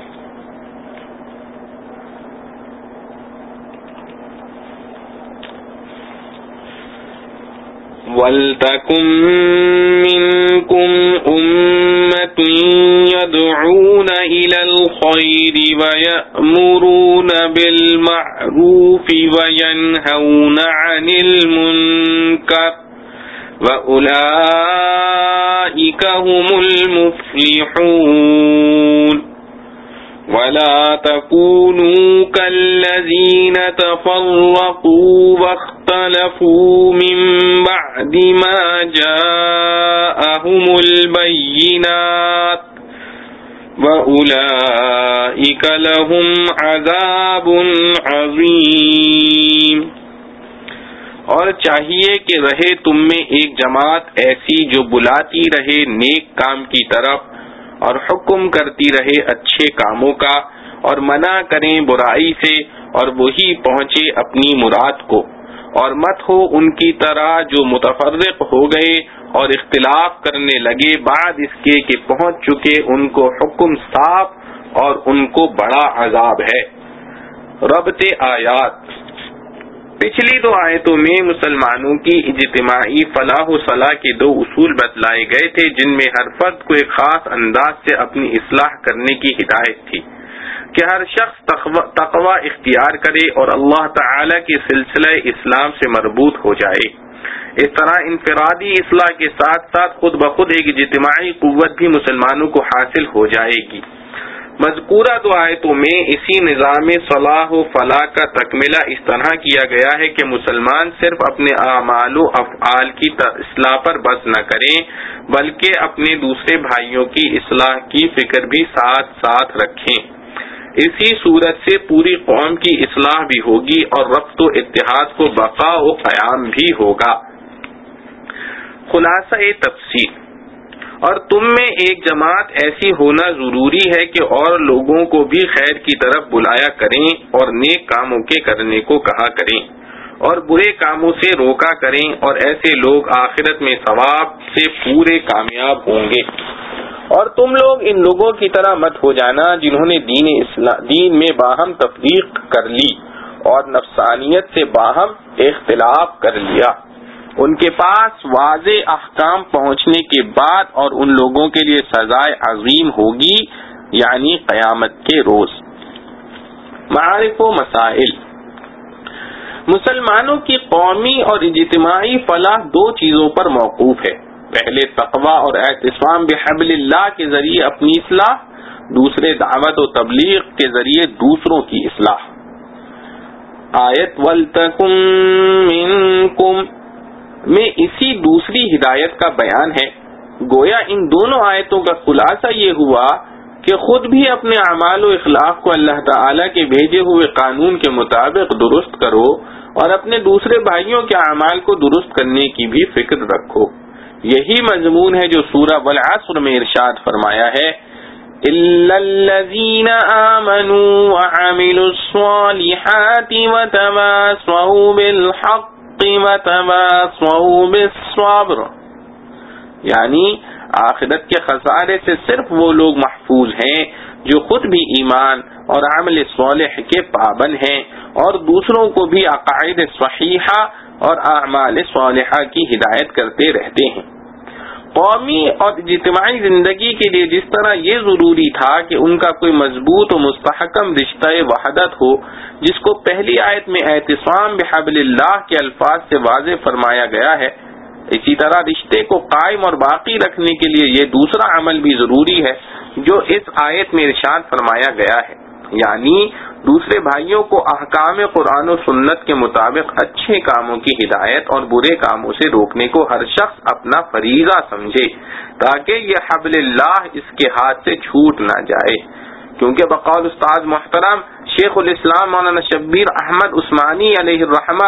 S1: وَلْتَكُن مِّنكُمْ أُمَّةٌ يَدْعُونَ إِلَى الْخَيْرِ وَيَأْمُرُونَ بِالْمَعْرُوفِ وَيَنْهَوْنَ عَنِ الْمُنكَرِ وَأُولَئِكَ هُمُ الْمُفْلِحُونَ۔ وَلَا تَكُونُوا كَالَّذِينَ تَفَرَّقُوا وَاخْتَلَفُوا مِن بَعْدِ مَا جَاءَهُمُ الْبَيِّنَاتُ وَأُولَئِكَ لَهُمْ عَذَابٌ عَظِيمٌ۔ اور چاہیے کہ رہے تم میں ایک جماعت ایسی جو بلاتی رہے نیک کام کی طرف اور حکم کرتی رہے اچھے کاموں کا، اور منع کریں برائی سے، اور وہی پہنچے اپنی مراد کو، اور مت ہو ان کی طرح جو متفرق ہو گئے اور اختلاف کرنے لگے بعد اس کے کہ پہنچ چکے ان کو حکم صاف اور ان کو بڑا عذاب ہے۔ ربط آیات۔ پچھلی دو آیتوں میں مسلمانوں کی اجتماعی فلاح و صلاح کے دو اصول بتلائے گئے تھے جن میں ہر فرد کو ایک خاص انداز سے اپنی اصلاح کرنے کی ہدایت تھی کہ ہر شخص تقوی اختیار کرے اور اللہ تعالی کے سلسلہ اسلام سے مربوط ہو جائے۔ اس طرح انفرادی اصلاح کے ساتھ ساتھ خود بخود ایک اجتماعی قوت بھی مسلمانوں کو حاصل ہو جائے گی۔ مذکورہ دو آیتوں میں اسی نظام صلاح و فلاح کا تکملہ اس طرح کیا گیا ہے کہ مسلمان صرف اپنے اعمال و افعال کی اصلاح پر بس نہ کریں بلکہ اپنے دوسرے بھائیوں کی اصلاح کی فکر بھی ساتھ ساتھ رکھیں۔ اسی صورت سے پوری قوم کی اصلاح بھی ہوگی اور ربط و اتحاد کو بقا و قیام بھی ہوگا۔ خلاصہ تفصیل۔ اور تم میں ایک جماعت ایسی ہونا ضروری ہے کہ اور لوگوں کو بھی خیر کی طرف بلایا کریں اور نیک کاموں کے کرنے کو کہا کریں اور برے کاموں سے روکا کریں، اور ایسے لوگ آخرت میں ثواب سے پورے کامیاب ہوں گے۔ اور تم لوگ ان لوگوں کی طرح مت ہو جانا جنہوں نے دین اسلام دین میں باہم تفریق کر لی اور نفسانیت سے باہم اختلاف کر لیا۔ ان کے پاس واضح احکام پہنچنے کے بعد اور ان لوگوں کے لیے سزائے عظیم ہوگی، یعنی قیامت کے روز۔ معارف و مسائل۔ مسلمانوں کی قومی اور اجتماعی فلاح دو چیزوں پر موقوف ہے، پہلے تقوی اور اعتصام بحبل اللہ کے ذریعے اپنی اصلاح، دوسرے دعوت و تبلیغ کے ذریعے دوسروں کی اصلاح۔ آیت وَلْتَكُن مِّنکم میں اسی دوسری ہدایت کا بیان ہے۔ گویا ان دونوں آیتوں کا خلاصہ یہ ہوا کہ خود بھی اپنے اعمال و اخلاق کو اللہ تعالی کے بھیجے ہوئے قانون کے مطابق درست کرو اور اپنے دوسرے بھائیوں کے اعمال کو درست کرنے کی بھی فکر رکھو۔ یہی مضمون ہے جو سورہ والعصر میں ارشاد فرمایا ہے، إِلَّا الَّذِينَ آمَنُوا وَعَمِلُوا الصَّالِحَاتِ وَتَوَاصَوْا بِالْحَقِّ وَتَوَاصَوْا بِالصَّبْرِ، یعنی آخرت کے خسارے سے صرف وہ لوگ محفوظ ہیں جو خود بھی ایمان اور عمل صالح کے پابند ہیں اور دوسروں کو بھی عقائد صحیحہ اور اعمال صالحہ کی ہدایت کرتے رہتے ہیں۔ قومی اور اجتماعی زندگی کے لیے جس طرح یہ ضروری تھا کہ ان کا کوئی مضبوط و مستحکم رشتہ وحدت ہو، جس کو پہلی آیت میں اعتصام بحبل اللہ کے الفاظ سے واضح فرمایا گیا ہے، اسی طرح رشتے کو قائم اور باقی رکھنے کے لیے یہ دوسرا عمل بھی ضروری ہے جو اس آیت میں ارشاد فرمایا گیا ہے، یعنی دوسرے بھائیوں کو احکام قرآن و سنت کے مطابق اچھے کاموں کی ہدایت اور برے کاموں سے روکنے کو ہر شخص اپنا فریضہ سمجھے تاکہ یہ حبل اللہ اس کے ہاتھ سے چھوٹ نہ جائے، کیونکہ بقول استاد محترم شیخ الاسلام مولانا شبیر احمد عثمانی علیہ الرحمہ،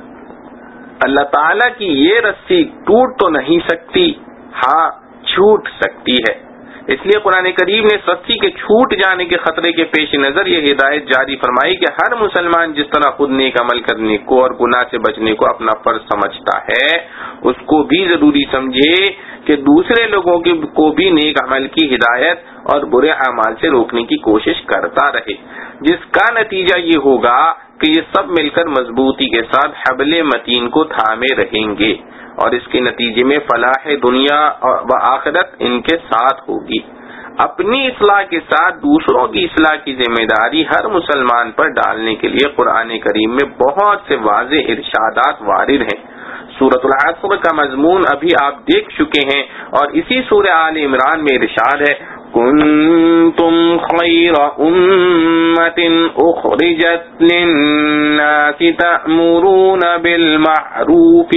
S1: اللہ تعالیٰ کی یہ رسی ٹوٹ تو نہیں سکتی، ہاں چھوٹ سکتی ہے۔ اس لیے قرآن کریم نے اس رسی کے چھوٹ جانے کے خطرے کے پیش نظر یہ ہدایت جاری فرمائی کہ ہر مسلمان جس طرح خود نیک عمل کرنے کو اور گناہ سے بچنے کو اپنا فرض سمجھتا ہے، اس کو بھی ضروری سمجھے کہ دوسرے لوگوں کو بھی نیک عمل کی ہدایت اور برے اعمال سے روکنے کی کوشش کرتا رہے، جس کا نتیجہ یہ ہوگا کہ یہ سب مل کر مضبوطی کے ساتھ حبل متین کو تھامے رہیں گے اور اس کے نتیجے میں فلاح دنیا و آخرت ان کے ساتھ ہوگی۔ اپنی اصلاح کے ساتھ دوسروں کی اصلاح کی ذمہ داری ہر مسلمان پر ڈالنے کے لیے قرآن کریم میں بہت سے واضح ارشادات وارد ہیں۔ سورۃ العصر کا مضمون ابھی آپ دیکھ چکے ہیں اور اسی سورہ آل عمران میں ارشاد ہے، کنتم خیر امۃ اخرجت للناس تأمرون بالمعروف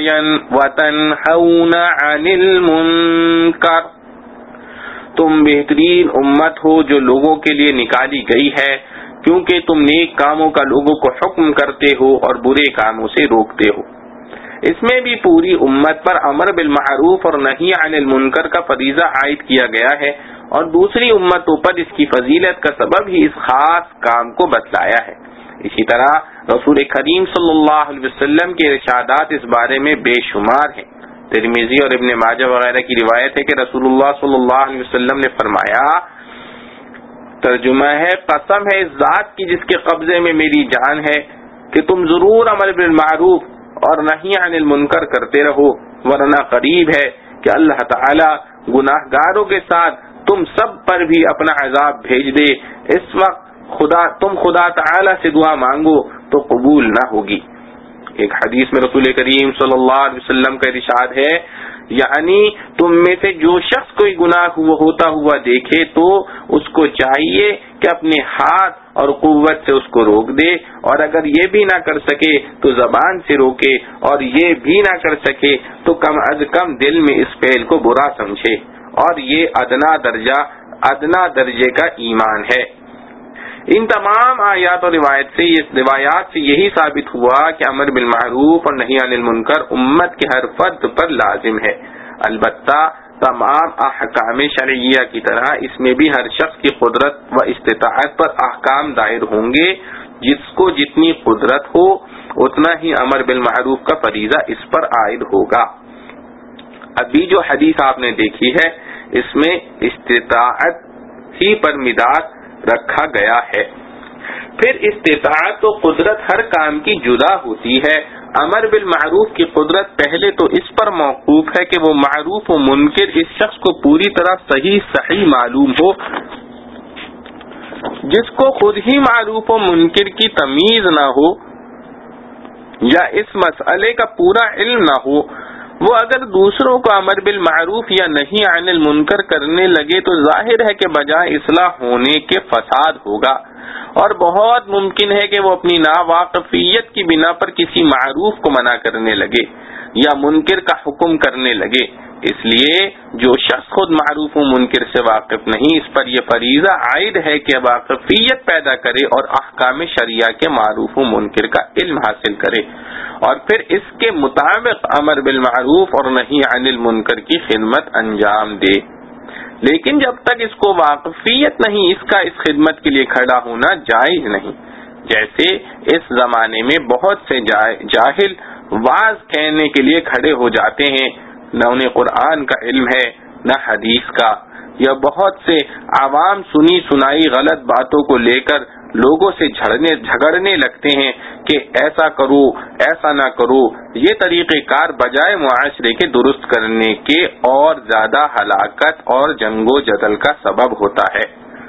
S1: وتنہون عن المنکر، تم بہترین امت ہو جو لوگوں کے لیے نکالی گئی ہے کیونکہ تم نیک کاموں کا لوگوں کو حکم کرتے ہو اور برے کاموں سے روکتے ہو۔ اس میں بھی پوری امت پر امر بالمعروف اور نہی عن المنکر کا فریضہ عائد کیا گیا ہے اور دوسری امتوں پر اس کی فضیلت کا سبب ہی اس خاص کام کو بتلایا ہے۔ اسی طرح رسول کریم صلی اللہ علیہ وسلم کے ارشادات اس بارے میں بے شمار ہیں۔ ترمذی اور ابن ماجہ وغیرہ کی روایت ہے کہ رسول اللہ صلی اللہ علیہ وسلم نے فرمایا، ترجمہ ہے، قسم ہے اس ذات کی جس کے قبضے میں میری جان ہے کہ تم ضرور امر بالمعروف اور نہی عن المنکر کرتے رہو، ورنہ قریب ہے کہ اللہ تعالی گناہ گاروں کے ساتھ تم سب پر بھی اپنا عذاب بھیج دے۔ اس وقت خدا تم خدا تعالی سے دعا مانگو تو قبول نہ ہوگی۔ ایک حدیث میں رسول کریم صلی اللہ علیہ وسلم کا ارشاد ہے، یعنی تم میں سے جو شخص کوئی گناہ ہوتا ہوا دیکھے تو اس کو چاہیے کہ اپنے ہاتھ اور قوت سے اس کو روک دے، اور اگر یہ بھی نہ کر سکے تو زبان سے روکے، اور یہ بھی نہ کر سکے تو کم از کم دل میں اس فعل کو برا سمجھے، اور یہ ادنا درجہ ادنا درجے کا ایمان ہے۔ ان تمام آیات اور روایت سے روایات سے یہی ثابت ہوا کہ امر بالمعروف اور نہی عن المنکر امت کے ہر فرد پر لازم ہے۔ البتہ تمام احکام شرعیہ کی طرح اس میں بھی ہر شخص کی قدرت و استطاعت پر احکام دائر ہوں گے، جس کو جتنی قدرت ہو اتنا ہی امر بالمعروف کا فریضہ اس پر عائد ہوگا۔ ابھی جو حدیث آپ نے دیکھی ہے اس میں استطاعت ہی پر مداد رکھا گیا ہے۔ پھر استطاعت و قدرت ہر کام کی جدا ہوتی ہے امر بالمعروف کی قدرت پہلے تو اس پر موقوف ہے کہ وہ معروف و منکر اس شخص کو پوری طرح صحیح صحیح معلوم ہو. جس کو خود ہی معروف و منکر کی تمیز نہ ہو یا اس مسئلے کا پورا علم نہ ہو، وہ اگر دوسروں کو امر بالمعروف یا نہی عن المنکر کرنے لگے تو ظاہر ہے کہ بجائے اصلاح ہونے کے فساد ہوگا، اور بہت ممکن ہے کہ وہ اپنی ناواقفیت کی بنا پر کسی معروف کو منع کرنے لگے یا منکر کا حکم کرنے لگے. اس لیے جو شخص خود معروف و منکر سے واقف نہیں، اس پر یہ فریضہ عائد ہے کہ واقفیت پیدا کرے اور احکام شریعہ کے معروف و منکر کا علم حاصل کرے، اور پھر اس کے مطابق امر بالمعروف اور نہی عن المنکر کی خدمت انجام دے. لیکن جب تک اس کو واقفیت نہیں، اس کا اس خدمت کے لیے کھڑا ہونا جائز نہیں. جیسے اس زمانے میں بہت سے جاہل واعظ کہنے کے لیے کھڑے ہو جاتے ہیں، نہ انہیں قرآن کا علم ہے نہ حدیث کا، یا بہت سے عوام سنی سنائی غلط باتوں کو لے کر لوگوں سے جھگڑنے جھگڑنے لگتے ہیں کہ ایسا کرو ایسا نہ کرو. یہ طریقہ کار بجائے معاشرے کے درست کرنے کے اور زیادہ ہلاکت اور جنگ و جدل کا سبب ہوتا ہے.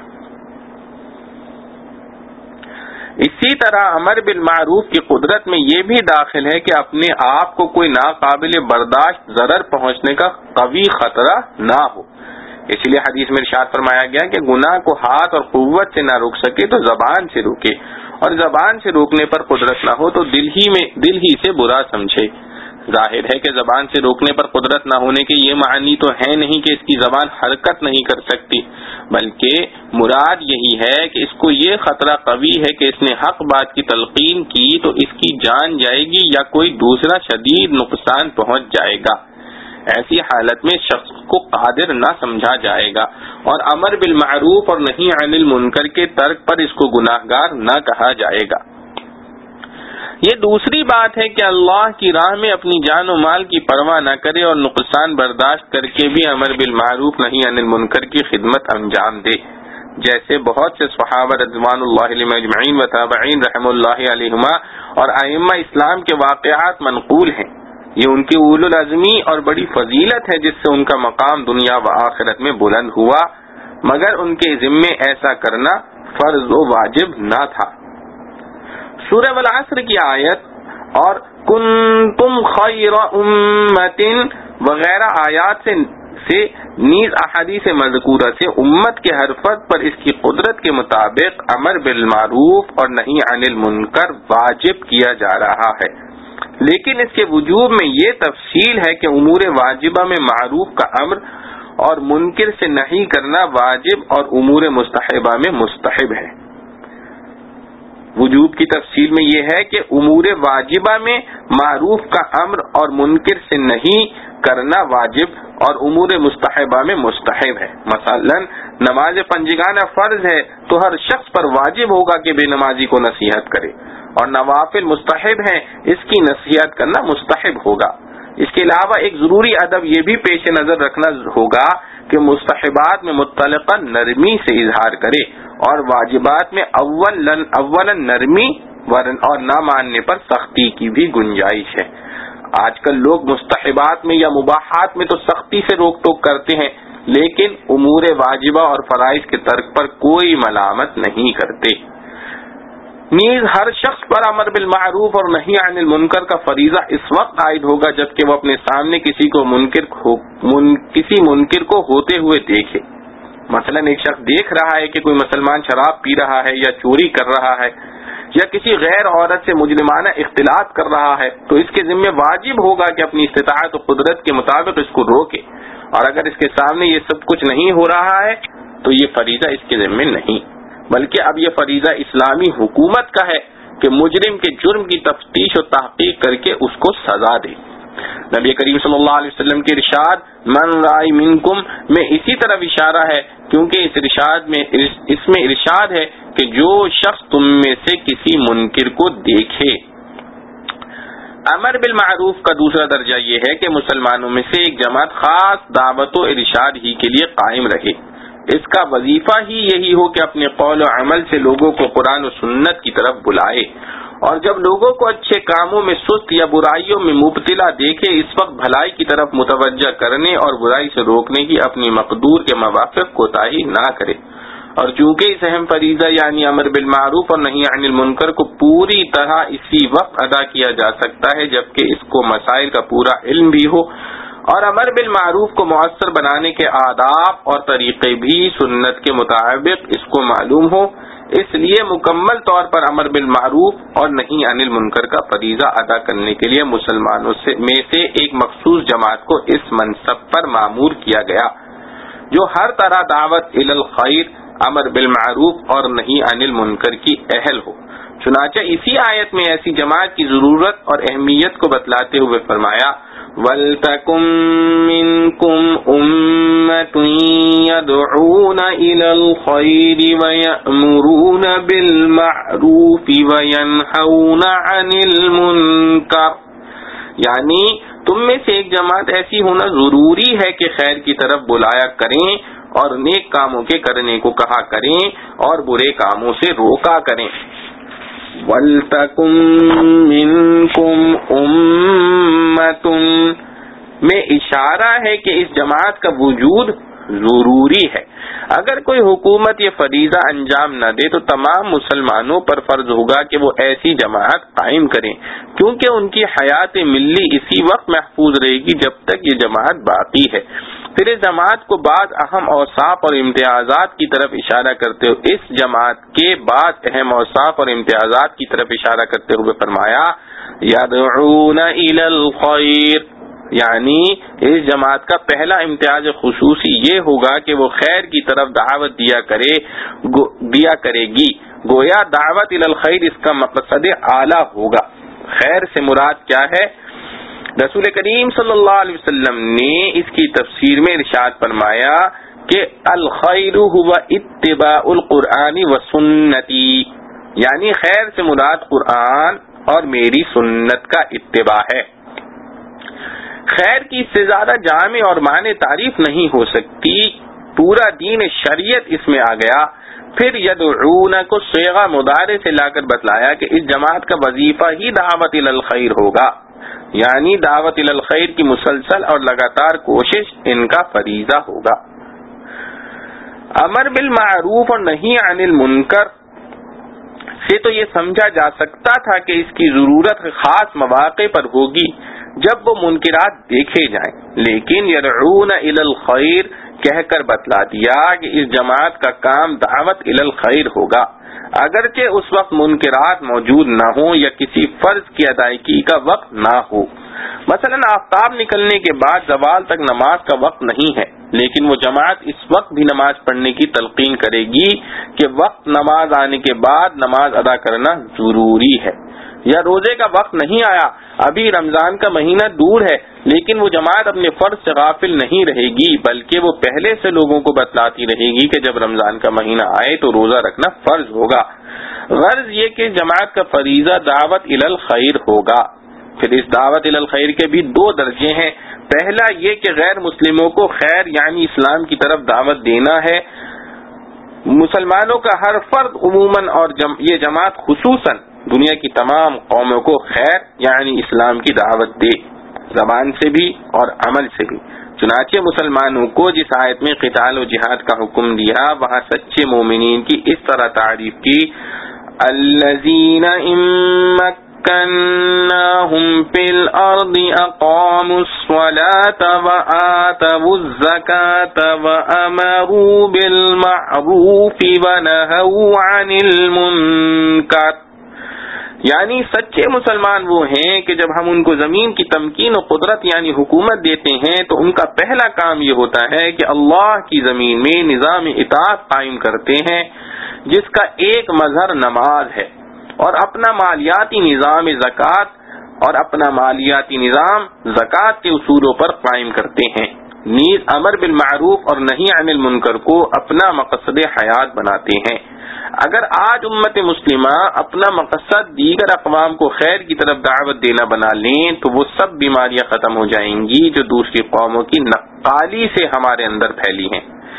S1: اسی طرح امر بالمعروف کی قدرت میں یہ بھی داخل ہے کہ اپنے آپ کو کوئی ناقابل برداشت ضرر پہنچنے کا قوی خطرہ نہ ہو. اسی لیے حدیث میں ارشاد فرمایا گیا کہ گناہ کو ہاتھ اور قوت سے نہ روک سکے تو زبان سے روکے، اور زبان سے روکنے پر قدرت نہ ہو تو دل ہی میں دل ہی سے برا سمجھے. ظاہر ہے کہ زبان سے روکنے پر قدرت نہ ہونے کے یہ معنی تو ہے نہیں کہ اس کی زبان حرکت نہیں کر سکتی، بلکہ مراد یہی ہے کہ اس کو یہ خطرہ قوی ہے کہ اس نے حق بات کی تلقین کی تو اس کی جان جائے گی یا کوئی دوسرا شدید نقصان پہنچ جائے گا. ایسی حالت میں شخص کو قادر نہ سمجھا جائے گا، اور امر بالمعروف اور نہی عن المنکر کے ترک پر اس کو گناہگار نہ کہا جائے گا. یہ دوسری بات ہے کہ اللہ کی راہ میں اپنی جان و مال کی پرواہ نہ کرے اور نقصان برداشت کر کے بھی امر بالمعروف نہی عن المنکر کی خدمت انجام دے. جیسے بہت سے صحابہ رضوان اللہ علیہم اجمعین و تابعین رحم اللہ علیہما اور ائمہ اسلام کے واقعات منقول ہیں. یہ ان کی اولو العزمی اور بڑی فضیلت ہے جس سے ان کا مقام دنیا و آخرت میں بلند ہوا، مگر ان کے ذمے ایسا کرنا فرض و واجب نہ تھا. سورہ والعصر کی آیت اور کنتم خیر امت وغیرہ آیات سے سے نیز احادیث مذکورہ سے امت کے ہر فرد پر اس کی قدرت کے مطابق امر بالمعروف اور نہی عن المنکر واجب کیا جا رہا ہے. لیکن اس کے وجوب میں یہ تفصیل ہے کہ امور واجبہ میں معروف کا امر اور منکر سے نہی کرنا واجب اور امور مستحبہ میں مستحب ہے. وجوب کی تفصیل میں یہ ہے کہ امور واجبہ میں معروف کا امر اور منکر سے نہیں کرنا واجب اور امور مستحبہ میں مستحب ہے. مثلا نماز پنجگانہ فرض ہے تو ہر شخص پر واجب ہوگا کہ بے نمازی کو نصیحت کرے، اور نوافل مستحب ہیں، اس کی نصیحت کرنا مستحب ہوگا. اس کے علاوہ ایک ضروری ادب یہ بھی پیش نظر رکھنا ہوگا کہ مستحبات میں مطلقاً نرمی سے اظہار کرے اور واجبات میں اولاً اولاً نرمی اور نہ ماننے پر سختی کی بھی گنجائش ہے. آج کل لوگ مستحبات میں یا مباحات میں تو سختی سے روک ٹوک کرتے ہیں، لیکن امور واجبہ اور فرائض کے ترک پر کوئی ملامت نہیں کرتے. نیز ہر شخص پر امر بالمعروف اور نہی عن المنکر کا فریضہ اس وقت عائد ہوگا جبکہ وہ اپنے سامنے کسی کو منکر من کسی منکر کو ہوتے ہوئے دیکھے. مثلا ایک شخص دیکھ رہا ہے کہ کوئی مسلمان شراب پی رہا ہے یا چوری کر رہا ہے یا کسی غیر عورت سے مجرمانہ اختلاط کر رہا ہے، تو اس کے ذمہ واجب ہوگا کہ اپنی استطاعت و قدرت کے مطابق اس کو روکے، اور اگر اس کے سامنے یہ سب کچھ نہیں ہو رہا ہے تو یہ فریضہ اس کے ذمہ نہیں، بلکہ اب یہ فریضہ اسلامی حکومت کا ہے کہ مجرم کے جرم کی تفتیش و تحقیق کر کے اس کو سزا دے. نبی کریم صلی اللہ علیہ وسلم کے ارشاد من رائی منکم میں اسی طرف اشارہ ہے، کیونکہ اس ارشاد میں اس میں ارشاد ہے کہ جو شخص تم میں سے کسی منکر کو دیکھے. امر بالمعروف کا دوسرا درجہ یہ ہے کہ مسلمانوں میں سے ایک جماعت خاص دعوت و ارشاد ہی کے لیے قائم رہے. اس کا وظیفہ ہی یہی ہو کہ اپنے قول و عمل سے لوگوں کو قرآن و سنت کی طرف بلائے اور جب لوگوں کو اچھے کاموں میں سست یا برائیوں میں مبتلا دیکھے اس وقت بھلائی کی طرف متوجہ کرنے اور برائی سے روکنے کی اپنی مقدور کے موافق کوتاہی نہ کرے۔ اور چونکہ اس اہم فریضہ یعنی امر بالمعروف اور نہی عن المنکر کو پوری طرح اسی وقت ادا کیا جا سکتا ہے جبکہ اس کو مسائل کا پورا علم بھی ہو، اور امر بالمعروف کو مؤثر بنانے کے آداب اور طریقے بھی سنت کے مطابق اس کو معلوم ہو، اس لیے مکمل طور پر امر بالمعروف اور نہی عن المنکر کا فریضہ ادا کرنے کے لیے مسلمانوں سے میں سے ایک مخصوص جماعت کو اس منصب پر مامور کیا گیا جو ہر طرح دعوت الی الخیر، امر بالمعروف اور نہی عن المنکر کی اہل ہو۔ چنانچہ اسی آیت میں ایسی جماعت کی ضرورت اور اہمیت کو بتلاتے ہوئے فرمایا وَلْتَكُن مِّنكُمْ أُمَّةٌ يَدْعُونَ إِلَى الْخَيْرِ وَيَأْمُرُونَ بِالْمَعْرُوفِ وَيَنْهَوْنَ عَنِ الْمُنكَرِ، یعنی تم میں سے ایک جماعت ایسی ہونا ضروری ہے کہ خیر کی طرف بلایا کریں اور نیک کاموں کے کرنے کو کہا کریں اور برے کاموں سے روکا کریں۔ وَلْتَكُن مِّنكُمْ أُمَّةٌ میں اشارہ ہے کہ اس جماعت کا وجود ضروری ہے۔ اگر کوئی حکومت یہ فریضہ انجام نہ دے تو تمام مسلمانوں پر فرض ہوگا کہ وہ ایسی جماعت قائم کریں، کیونکہ ان کی حیات ملی اسی وقت محفوظ رہے گی جب تک یہ جماعت باقی ہے۔ پھر اس جماعت کو بعض اہم اوصاف اور امتیازات کی طرف اشارہ کرتے ہوئے اس جماعت کے بعد اہم اوصاف اور امتیازات کی طرف اشارہ کرتے ہوئے فرمایا یدعون الی الخیر، یعنی اس جماعت کا پہلا امتیاز خصوصی یہ ہوگا کہ وہ خیر کی طرف دعوت دیا کرے دیا کرے گی۔ گویا دعوت الی الخیر اس کا مقصد اعلیٰ ہوگا۔ خیر سے مراد کیا ہے؟ رسول کریم صلی اللہ علیہ وسلم نے اس کی تفسیر میں ارشاد فرمایا کہ الخیر هو اتباع القرآن و سنتی، یعنی خیر سے مراد قرآن اور میری سنت کا اتباع ہے۔ خیر کی اس سے زیادہ جامع اور معنی تعریف نہیں ہو سکتی، پورا دین شریعت اس میں آ گیا۔ پھر یدعون کو صیغہ مضارع سے لا کر بتلایا کہ اس جماعت کا وظیفہ ہی دعوت الی الخیر ہوگا، یعنی دعوت الی الخیر کی مسلسل اور لگاتار کوشش ان کا فریضہ ہوگا۔ امر بالمعروف اور نہی عن المنکر سے تو یہ سمجھا جا سکتا تھا کہ اس کی ضرورت خاص مواقع پر ہوگی جب وہ منکرات دیکھے جائیں، لیکن یدعون الی الخیر کہہ کر بتلا دیا کہ اس جماعت کا کام دعوت الی الخیر ہوگا، اگرچہ اس وقت منکرات موجود نہ ہوں یا کسی فرض کی ادائیگی کا وقت نہ ہو۔ مثلا آفتاب نکلنے کے بعد زوال تک نماز کا وقت نہیں ہے، لیکن وہ جماعت اس وقت بھی نماز پڑھنے کی تلقین کرے گی کہ وقت نماز آنے کے بعد نماز ادا کرنا ضروری ہے۔ یا روزے کا وقت نہیں آیا، ابھی رمضان کا مہینہ دور ہے، لیکن وہ جماعت اپنے فرض سے غافل نہیں رہے گی بلکہ وہ پہلے سے لوگوں کو بتلاتی رہے گی کہ جب رمضان کا مہینہ آئے تو روزہ رکھنا فرض ہوگا۔ غرض یہ کہ جماعت کا فریضہ دعوت الی الخیر ہوگا۔ پھر اس دعوت الی الخیر کے بھی دو درجے ہیں۔ پہلا یہ کہ غیر مسلموں کو خیر یعنی اسلام کی طرف دعوت دینا ہے۔ مسلمانوں کا ہر فرد عموماً اور جم... یہ جماعت خصوصاً دنیا کی تمام قوموں کو خیر یعنی اسلام کی دعوت دے، زبان سے بھی اور عمل سے بھی۔ چنانچہ مسلمانوں کو جس آیت میں قتال و جہاد کا حکم دیا وہاں سچے مومنین کی اس طرح تعریف کی الذین ان مکناہم فی الارض اقاموا الصلاة وآتوا الزکاة وامروا بالمعروف ونہوا عن المنکر، یعنی سچے مسلمان وہ ہیں کہ جب ہم ان کو زمین کی تمکین و قدرت یعنی حکومت دیتے ہیں تو ان کا پہلا کام یہ ہوتا ہے کہ اللہ کی زمین میں نظام اطاعت قائم کرتے ہیں جس کا ایک مظہر نماز ہے، اور اپنا مالیاتی نظام زکوٰۃ اور اپنا مالیاتی نظام زکوٰۃ کے اصولوں پر قائم کرتے ہیں۔ نیز امر بالمعروف اور نہی عن المنکر کو اپنا مقصد حیات بناتے ہیں۔ اگر آج امت مسلمہ اپنا مقصد دیگر اقوام کو خیر کی طرف دعوت دینا بنا لیں تو وہ سب بیماریاں ختم ہو جائیں گی جو دوسری قوموں کی نقالی سے ہمارے اندر پھیلی ہیں۔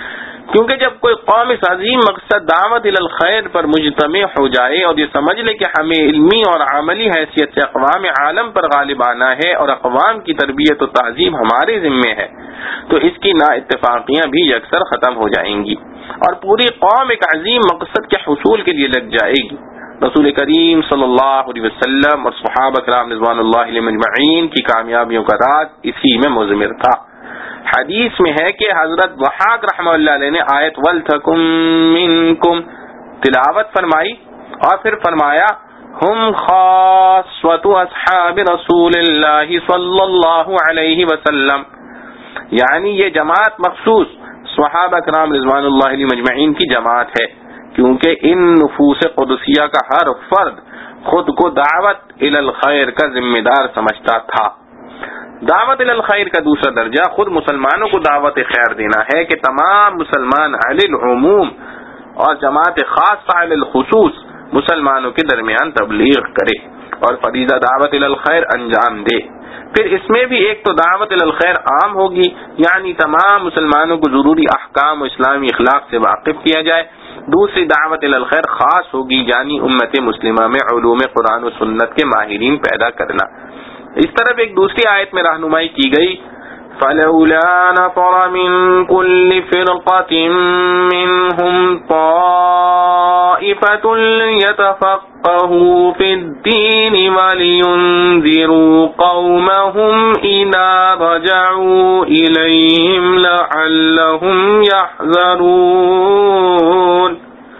S1: کیونکہ جب کوئی قوم اس عظیم مقصد دعوت الی الخیر پر مجتمع ہو جائے اور یہ سمجھ لے کہ ہمیں علمی اور عملی حیثیت سے اقوام عالم پر غالب آنا ہے اور اقوام کی تربیت و تعظیم ہمارے ذمے ہے، تو اس کی نا اتفاقیاں بھی یکسر ختم ہو جائیں گی اور پوری قوم ایک عظیم مقصد کے حصول کے لیے لگ جائے گی۔ رسول کریم صلی اللہ علیہ وسلم اور صحابہ کرام رضوان اللہ علیہم اجمعین کی کامیابیوں کا راز اسی میں مضمر تھا۔ حدیث میں ہے کہ حضرت ضحاک رحمہ اللہ علیہ نے آیت وَلْتَكُن مِّنكُمْ تلاوت فرمائی اور پھر فرمایا ہم خاصۃ اصحاب رسول اللہ صلی اللہ علیہ وسلم، یعنی یہ جماعت مخصوص صحابہ کرام رضوان اللہ علیہم اجمعین کی جماعت ہے، کیونکہ ان نفوس قدسیہ کا ہر فرد خود کو دعوت الی الخیر کا ذمہ دار سمجھتا تھا۔ دعوت الی الخیر کا دوسرا درجہ خود مسلمانوں کو دعوت خیر دینا ہے کہ تمام مسلمان علی العموم اور جماعت خاصہ علی الخصوص مسلمانوں کے درمیان تبلیغ کرے اور فریضہ دعوت الی الخیر انجام دے۔ پھر اس میں بھی ایک تو دعوت الی الخیر عام ہوگی، یعنی تمام مسلمانوں کو ضروری احکام و اسلامی اخلاق سے واقف کیا جائے، دوسری دعوت الی الخیر خاص ہوگی، یعنی امت مسلمہ میں علوم قرآن و سنت کے ماہرین پیدا کرنا۔ اس طرف ایک دوسری آیت میں رہنمائی کی گئی فَلَوْلَا نَفَرَ مِن كُلِّ فِرْقَةٍ مِّنْهُمْ طَائِفَةٌ لِيَتَفَقَّهُوا فِي الدِّينِ وَلِيُنذِرُوا قَوْمَهُمْ إِذَا رَجَعُوا إِلَيْهِمْ لَعَلَّهُمْ يَحْذَرُونَ۔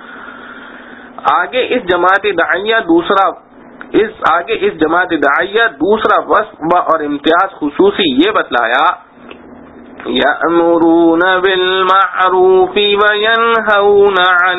S1: آگے اس جماعت داعیہ دوسرا اس آگے اس جماعت داعیہ دوسرا وصف اور امتیاز خصوصی یہ بتلایا یأمرون بالمعروف وینہون عن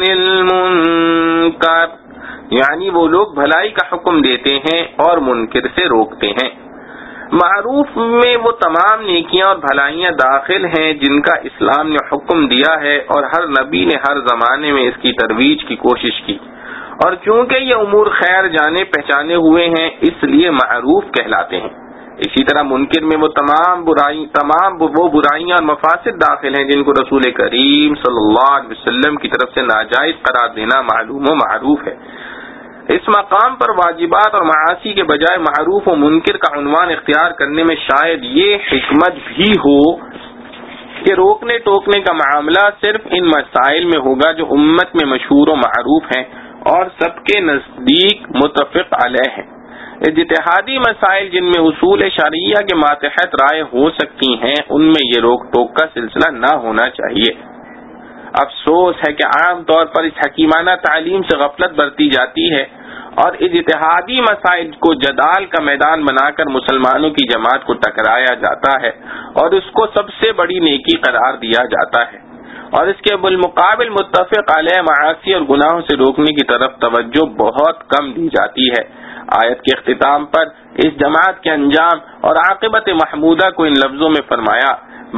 S1: المنکر، یعنی وہ لوگ بھلائی کا حکم دیتے ہیں اور منکر سے روکتے ہیں۔ معروف میں وہ تمام نیکیاں اور بھلائیاں داخل ہیں جن کا اسلام نے حکم دیا ہے اور ہر نبی نے ہر زمانے میں اس کی ترویج کی کوشش کی، اور چونکہ یہ امور خیر جانے پہچانے ہوئے ہیں اس لیے معروف کہلاتے ہیں۔ اسی طرح منکر میں وہ تمام برائی تمام وہ برائیاں اور مفاسد داخل ہیں جن کو رسول کریم صلی اللہ علیہ وسلم کی طرف سے ناجائز قرار دینا معلوم و معروف ہے۔ اس مقام پر واجبات اور معاصی کے بجائے معروف و منکر کا عنوان اختیار کرنے میں شاید یہ حکمت بھی ہو کہ روکنے ٹوکنے کا معاملہ صرف ان مسائل میں ہوگا جو امت میں مشہور و معروف ہیں اور سب کے نزدیک متفق علیہ ہیں۔ اجتہادی مسائل جن میں اصول شرعیہ کے ماتحت رائے ہو سکتی ہیں ان میں یہ روک ٹوک کا سلسلہ نہ ہونا چاہیے۔ افسوس ہے کہ عام طور پر اس حکیمانہ تعلیم سے غفلت برتی جاتی ہے اور اجتہادی مسائل کو جدال کا میدان بنا کر مسلمانوں کی جماعت کو ٹکرایا جاتا ہے اور اس کو سب سے بڑی نیکی قرار دیا جاتا ہے، اور اس کے بالمقابل متفق علیہ معاصی اور گناہوں سے روکنے کی طرف توجہ بہت کم دی جاتی ہے۔ آیت کے اختتام پر اس جماعت کے انجام اور عاقبت محمودہ کو ان لفظوں میں فرمایا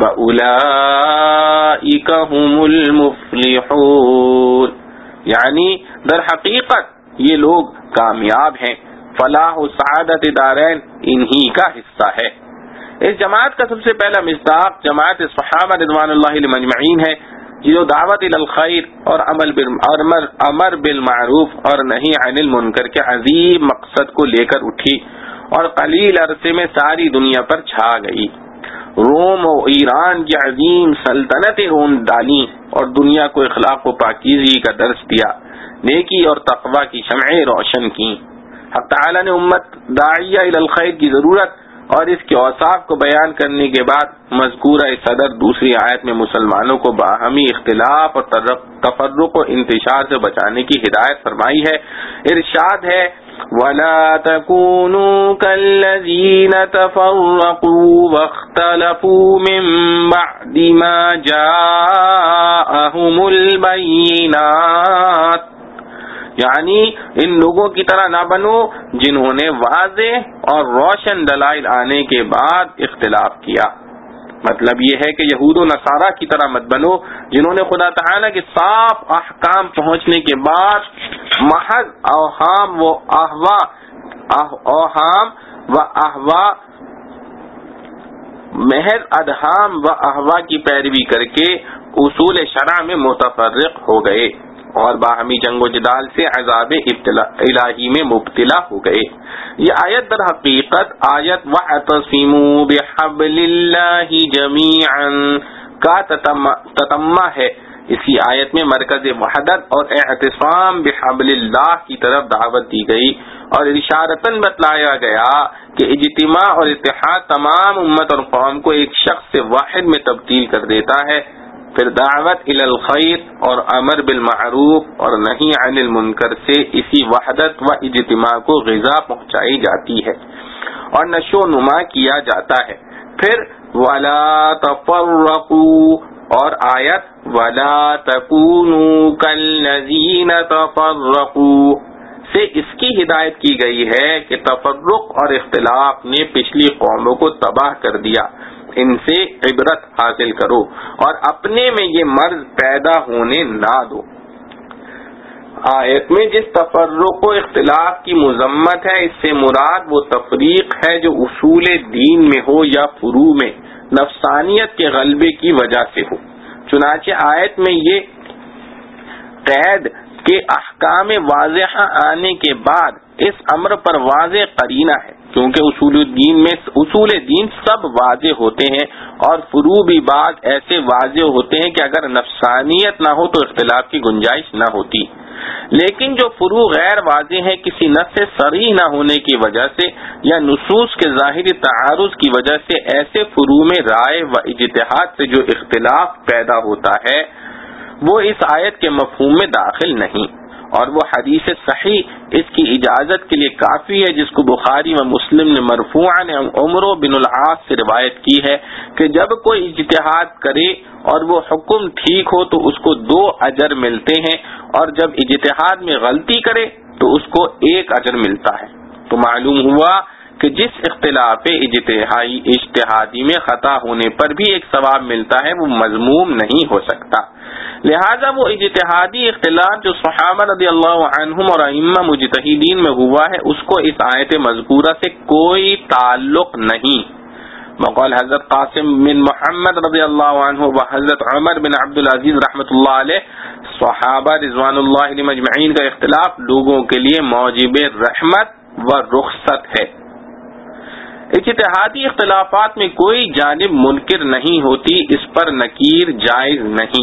S1: وَأُولَئِكَ هُمُ الْمُفْلِحُونَ، یعنی در حقیقت یہ لوگ کامیاب ہیں، فلاح و سعادت دارین انہی کا حصہ ہے۔ اس جماعت کا سب سے پہلا مصداق جماعت صحابہ رضوان اللہ علیہم اجمعین ہے، جو دعوت الی الخیر اور عمل امر بالمعروف اور نہی عن المنکر کے عظیم مقصد کو لے کر اٹھی اور قلیل عرصے میں ساری دنیا پر چھا گئی۔ روم و ایران کی عظیم سلطنتیں رون ڈالی اور دنیا کو اخلاق و پاکیزگی کا درس دیا، نیکی اور تقوی کی شمعیں روشن کی۔ حق تعالی نے امت داعیہ الی الخیر کی ضرورت اور اس کے اوصاف کو بیان کرنے کے بعد مذکورہ صدر دوسری آیت میں مسلمانوں کو باہمی اختلاف اور تفرق و انتشار سے بچانے کی ہدایت فرمائی ہے۔ ارشاد ہے وَلَا تَكُونُوا كَالَّذِينَ تَفَرَّقُوا وَاخْتَلَفُوا مِن بَعْدِ مَا جَاءَهُمُ الْبَيِّنَاتُ، یعنی ان لوگوں کی طرح نہ بنو جنہوں نے واضح اور روشن دلائل آنے کے بعد اختلاف کیا۔ مطلب یہ ہے کہ یہود و نصارہ کی طرح مت بنو جنہوں نے خدا تعالیٰ کے صاف احکام پہنچنے کے بعد محض اوہام و احوا اوہام و احوا محض ادہام و احوا کی پیروی کر کے اصول شرع میں متفرق ہو گئے اور باہمی جنگ و جدال سے عذاب الہی میں مبتلا ہو گئے. یہ آیت در حقیقت آیت وَاعْتَصِمُوا بِحَبْلِ اللَّهِ جَمِيعًا کا تتمہ ہے. اسی آیت میں مرکز وحدت اور اعتصام بحبل اللہ کی طرف دعوت دی گئی اور اشارتاً بتلایا گیا کہ اجتماع اور اتحاد تمام امت اور قوم کو ایک شخص سے واحد میں تبدیل کر دیتا ہے. پھر دعوت الی الخیر اور امر بالمعروف اور نہی عن المنکر سے اسی وحدت و اجتماع کو غذا پہنچائی جاتی ہے اور نشو و نما کیا جاتا ہے. پھر ولا تفرقوا اور آیت ولا تکونوا کالذین تفرقوا سے اس کی ہدایت کی گئی ہے کہ تفرق اور اختلاف نے پچھلی قوموں کو تباہ کر دیا، ان سے عبرت حاصل کرو اور اپنے میں یہ مرض پیدا ہونے نہ دو. آیت میں جس تفرق و اختلاف کی مذمت ہے اس سے مراد وہ تفریق ہے جو اصول دین میں ہو یا فروع میں نفسانیت کے غلبے کی وجہ سے ہو. چنانچہ آیت میں یہ قید کہ احکام واضحہ آنے کے بعد اس امر پر واضح قرینہ ہے، کیونکہ اصول دین میں اصول دین سب واضح ہوتے ہیں اور فروع بھی بعض ایسے واضح ہوتے ہیں کہ اگر نفسانیت نہ ہو تو اختلاف کی گنجائش نہ ہوتی. لیکن جو فروع غیر واضح ہیں کسی نص سے صریح نہ ہونے کی وجہ سے یا نصوص کے ظاہری تعارض کی وجہ سے ایسے فروع میں رائے و اجتہاد سے جو اختلاف پیدا ہوتا ہے وہ اس آیت کے مفہوم میں داخل نہیں، اور وہ حدیث صحیح اس کی اجازت کے لیے کافی ہے جس کو بخاری و مسلم نے مرفوعاً عمر بن العاص سے روایت کی ہے کہ جب کوئی اجتہاد کرے اور وہ حکم ٹھیک ہو تو اس کو دو اجر ملتے ہیں، اور جب اجتہاد میں غلطی کرے تو اس کو ایک اجر ملتا ہے. تو معلوم ہوا کہ جس اختلاف اجتہادی اجتہادی میں خطا ہونے پر بھی ایک ثواب ملتا ہے وہ مذموم نہیں ہو سکتا. لہذا وہ اجتہادی اختلاف جو صحابہ رضی اللہ عنہم اور ائمہ مجتہدین میں ہوا ہے اس کو اس آیت مذکورہ سے کوئی تعلق نہیں. بقول حضرت قاسم بن محمد رضی اللہ عنہ و حضرت عمر بن عبد العزیز رحمۃ اللہ علیہ صحابہ رضوان اللہ علیہم اجمعین کا اختلاف لوگوں کے لیے موجب رحمت و رخصت ہے. اجتہادی اختلافات میں کوئی جانب منکر نہیں ہوتی، اس پر نکیر جائز نہیں.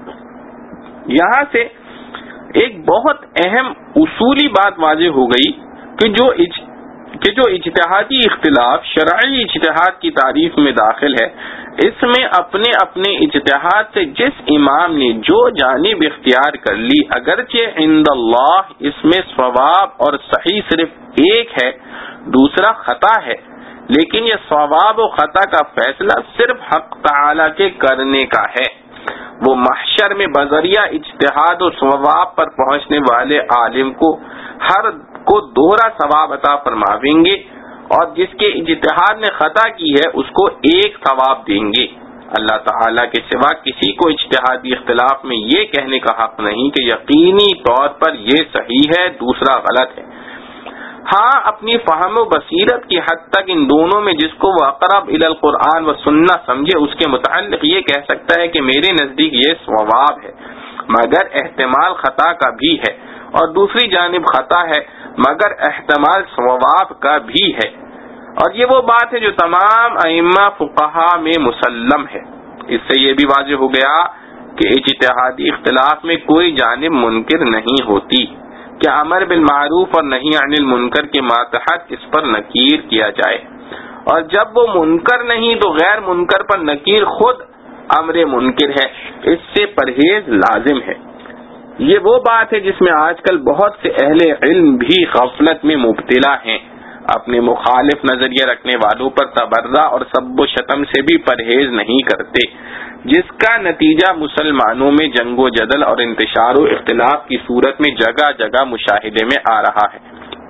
S1: یہاں سے ایک بہت اہم اصولی بات واضح ہو گئی کہ جو اج... کہ جو اجتہادی اختلاف شرعی اجتہاد کی تعریف میں داخل ہے اس میں اپنے اپنے اجتہاد سے جس امام نے جو جانب اختیار کر لی اگرچہ عند اللہ اس میں صواب اور صحیح صرف ایک ہے، دوسرا خطا ہے، لیکن یہ صواب و خطا کا فیصلہ صرف حق تعالی کے کرنے کا ہے. وہ محشر میں بذریعہ اجتہاد و ثواب پر پہنچنے والے عالم کو ہر کو دوہرا ثواب عطا فرمائیں گے اور جس کے اجتہاد نے خطا کی ہے اس کو ایک ثواب دیں گے. اللہ تعالیٰ کے سوا کسی کو اجتہادی اختلاف میں یہ کہنے کا حق نہیں کہ یقینی طور پر یہ صحیح ہے دوسرا غلط ہے. ہاں اپنی فہم و بصیرت کی حد تک ان دونوں میں جس کو وہ اقرب الی القرآن و سنہ سمجھے اس کے متعلق یہ کہہ سکتا ہے کہ میرے نزدیک یہ صواب ہے مگر احتمال خطا کا بھی ہے، اور دوسری جانب خطا ہے مگر احتمال صواب کا بھی ہے. اور یہ وہ بات ہے جو تمام ائمہ فقہا میں مسلم ہے. اس سے یہ بھی واضح ہو گیا کہ اجتہادی اختلاف میں کوئی جانب منکر نہیں ہوتی کہ امر بالمعروف اور نہی عن المنکر کے ماتحت اس پر نکیر کیا جائے، اور جب وہ منکر نہیں تو غیر منکر پر نکیر خود امر منکر ہے، اس سے پرہیز لازم ہے. یہ وہ بات ہے جس میں آج کل بہت سے اہل علم بھی غفلت میں مبتلا ہیں. اپنے مخالف نظریہ رکھنے والوں پر تبرہ اور سب و شتم سے بھی پرہیز نہیں کرتے، جس کا نتیجہ مسلمانوں میں جنگ و جدل اور انتشار و اختلاف کی صورت میں جگہ جگہ مشاہدے میں آ رہا ہے.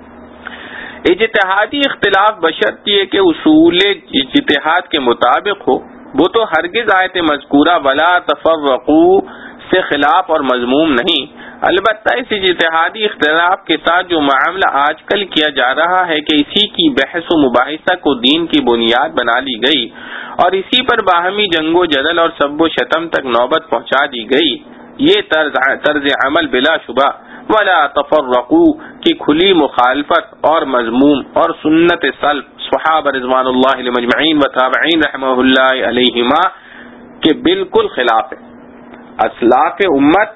S1: اجتہادی اختلاف بشرط یہ کہ اصول اجتہاد کے مطابق ہو، وہ تو ہرگز آیت مذکورہ ولا تفرقوا سے خلاف اور مذموم نہیں. البتہ اس اجتہادی اختلاف کے ساتھ جو معاملہ آج کل کیا جا رہا ہے کہ اسی کی بحث و مباحثہ کو دین کی بنیاد بنا لی گئی اور اسی پر باہمی جنگ و جدل اور سب و شتم تک نوبت پہنچا دی گئی. یہ طرز طرز عمل بلا شبہ ولا تفرقوا کی کھلی مخالفت اور مذموم اور سنت سلف صحابہ رضوان اللہ علیہم اجمعین و تابعین رحمہ اللہ علیہما کے بالکل خلاف ہے. اسلاف امت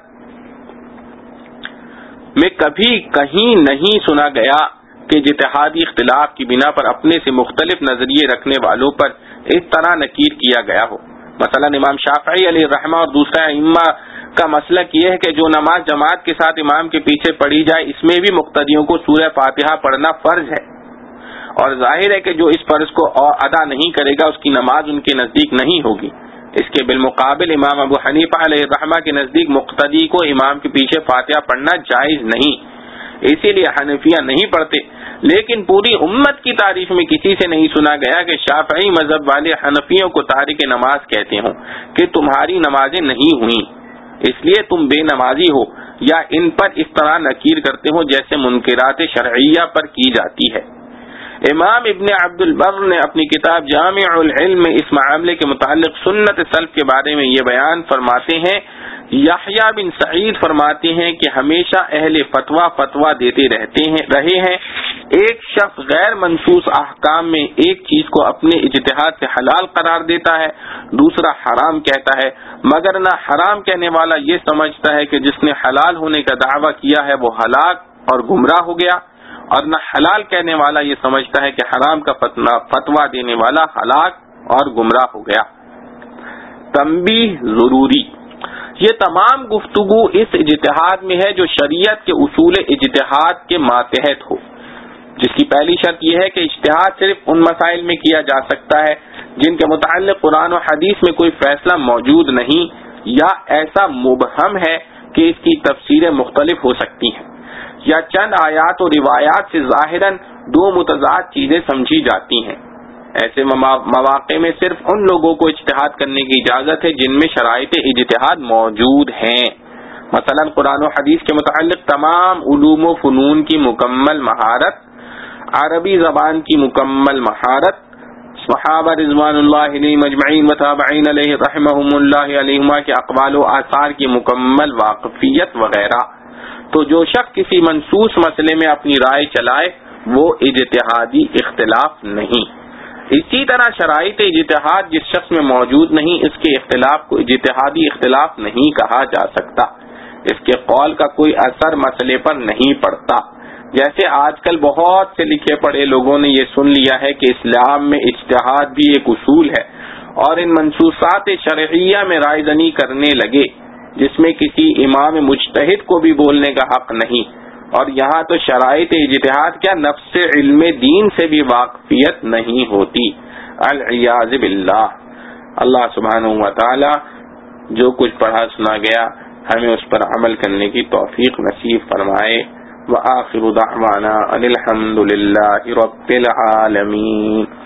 S1: میں کبھی کہیں نہیں سنا گیا کہ اجتہادی اختلاف کی بنا پر اپنے سے مختلف نظریے رکھنے والوں پر اس طرح نکیر کیا گیا ہو. مثلا امام شافعی علیہ الرحمہ اور دوسرا ائمہ کا مسلک یہ ہے کہ جو نماز جماعت کے ساتھ امام کے پیچھے پڑھی جائے اس میں بھی مقتدیوں کو سورہ فاتحہ پڑھنا فرض ہے، اور ظاہر ہے کہ جو اس فرض کو ادا نہیں کرے گا اس کی نماز ان کے نزدیک نہیں ہوگی. اس کے بالمقابل امام ابو حنیفہ علیہ الرحمہ کے نزدیک مقتدی کو امام کے پیچھے فاتحہ پڑھنا جائز نہیں، اسی لیے حنفیہ نہیں پڑھتے. لیکن پوری امت کی تاریخ میں کسی سے نہیں سنا گیا کہ شافعی مذہب والے حنفیوں کو تارک نماز کہتے ہوں کہ تمہاری نمازیں نہیں ہوئیں اس لیے تم بے نمازی ہو، یا ان پر اس طرح نکیر کرتے ہو جیسے منکرات شرعیہ پر کی جاتی ہے. امام ابن عبد البر نے اپنی کتاب جامع العلم میں اس معاملے کے متعلق سنت سلف کے بارے میں یہ بیان فرماتے ہیں. یحییٰ بن سعید فرماتے ہیں کہ ہمیشہ اہل فتویٰ فتویٰ دیتے رہتے ہیں رہے ہیں. ایک شخص غیر منصوص احکام میں ایک چیز کو اپنے اجتہاد سے حلال قرار دیتا ہے، دوسرا حرام کہتا ہے، مگر نہ حرام کہنے والا یہ سمجھتا ہے کہ جس نے حلال ہونے کا دعویٰ کیا ہے وہ ہلاک اور گمراہ ہو گیا، اور نہ حلال کہنے والا یہ سمجھتا ہے کہ حرام کا فتویٰ دینے والا ہلاک اور گمراہ ہو گیا. تنبیہ ضروری، یہ تمام گفتگو اس اجتہاد میں ہے جو شریعت کے اصول اجتہاد کے ماتحت ہو، جس کی پہلی شرط یہ ہے کہ اجتہاد صرف ان مسائل میں کیا جا سکتا ہے جن کے متعلق قرآن و حدیث میں کوئی فیصلہ موجود نہیں، یا ایسا مبہم ہے کہ اس کی تفسیریں مختلف ہو سکتی ہیں، یا چند آیات و روایات سے ظاہراً دو متضاد چیزیں سمجھی جاتی ہیں. ایسے مواقع میں صرف ان لوگوں کو اجتہاد کرنے کی اجازت ہے جن میں شرائط اجتہاد موجود ہیں. مثلا قرآن و حدیث کے متعلق تمام علوم و فنون کی مکمل مہارت، عربی زبان کی مکمل مہارت، صحابہ رضوان اللہ علیہم اجمعین و تابعین علیہ رحمہم اللہ علیہما کے اقوال و آثار کی مکمل واقفیت وغیرہ. تو جو شخص کسی منصوص مسئلے میں اپنی رائے چلائے وہ اجتہادی اختلاف نہیں. اسی طرح شرائط اجتہاد جس شخص میں موجود نہیں اس کے اختلاف کو اجتہادی اختلاف نہیں کہا جا سکتا، اس کے قول کا کوئی اثر مسئلے پر نہیں پڑتا. جیسے آج کل بہت سے لکھے پڑھے لوگوں نے یہ سن لیا ہے کہ اسلام میں اجتہاد بھی ایک اصول ہے، اور ان منصوصات شرعیہ میں رائے دنی کرنے لگے جس میں کسی امام مجتہد کو بھی بولنے کا حق نہیں، اور یہاں تو شرائط اجتہاد کیا نفس علم دین سے بھی واقفیت نہیں ہوتی. العیاذ باللہ. اللہ سبحانہ و تعالی جو کچھ پڑھا سنا گیا ہمیں اس پر عمل کرنے کی توفیق نصیب فرمائے. وآخر دعوانا ان الحمد للہ رب العالمین.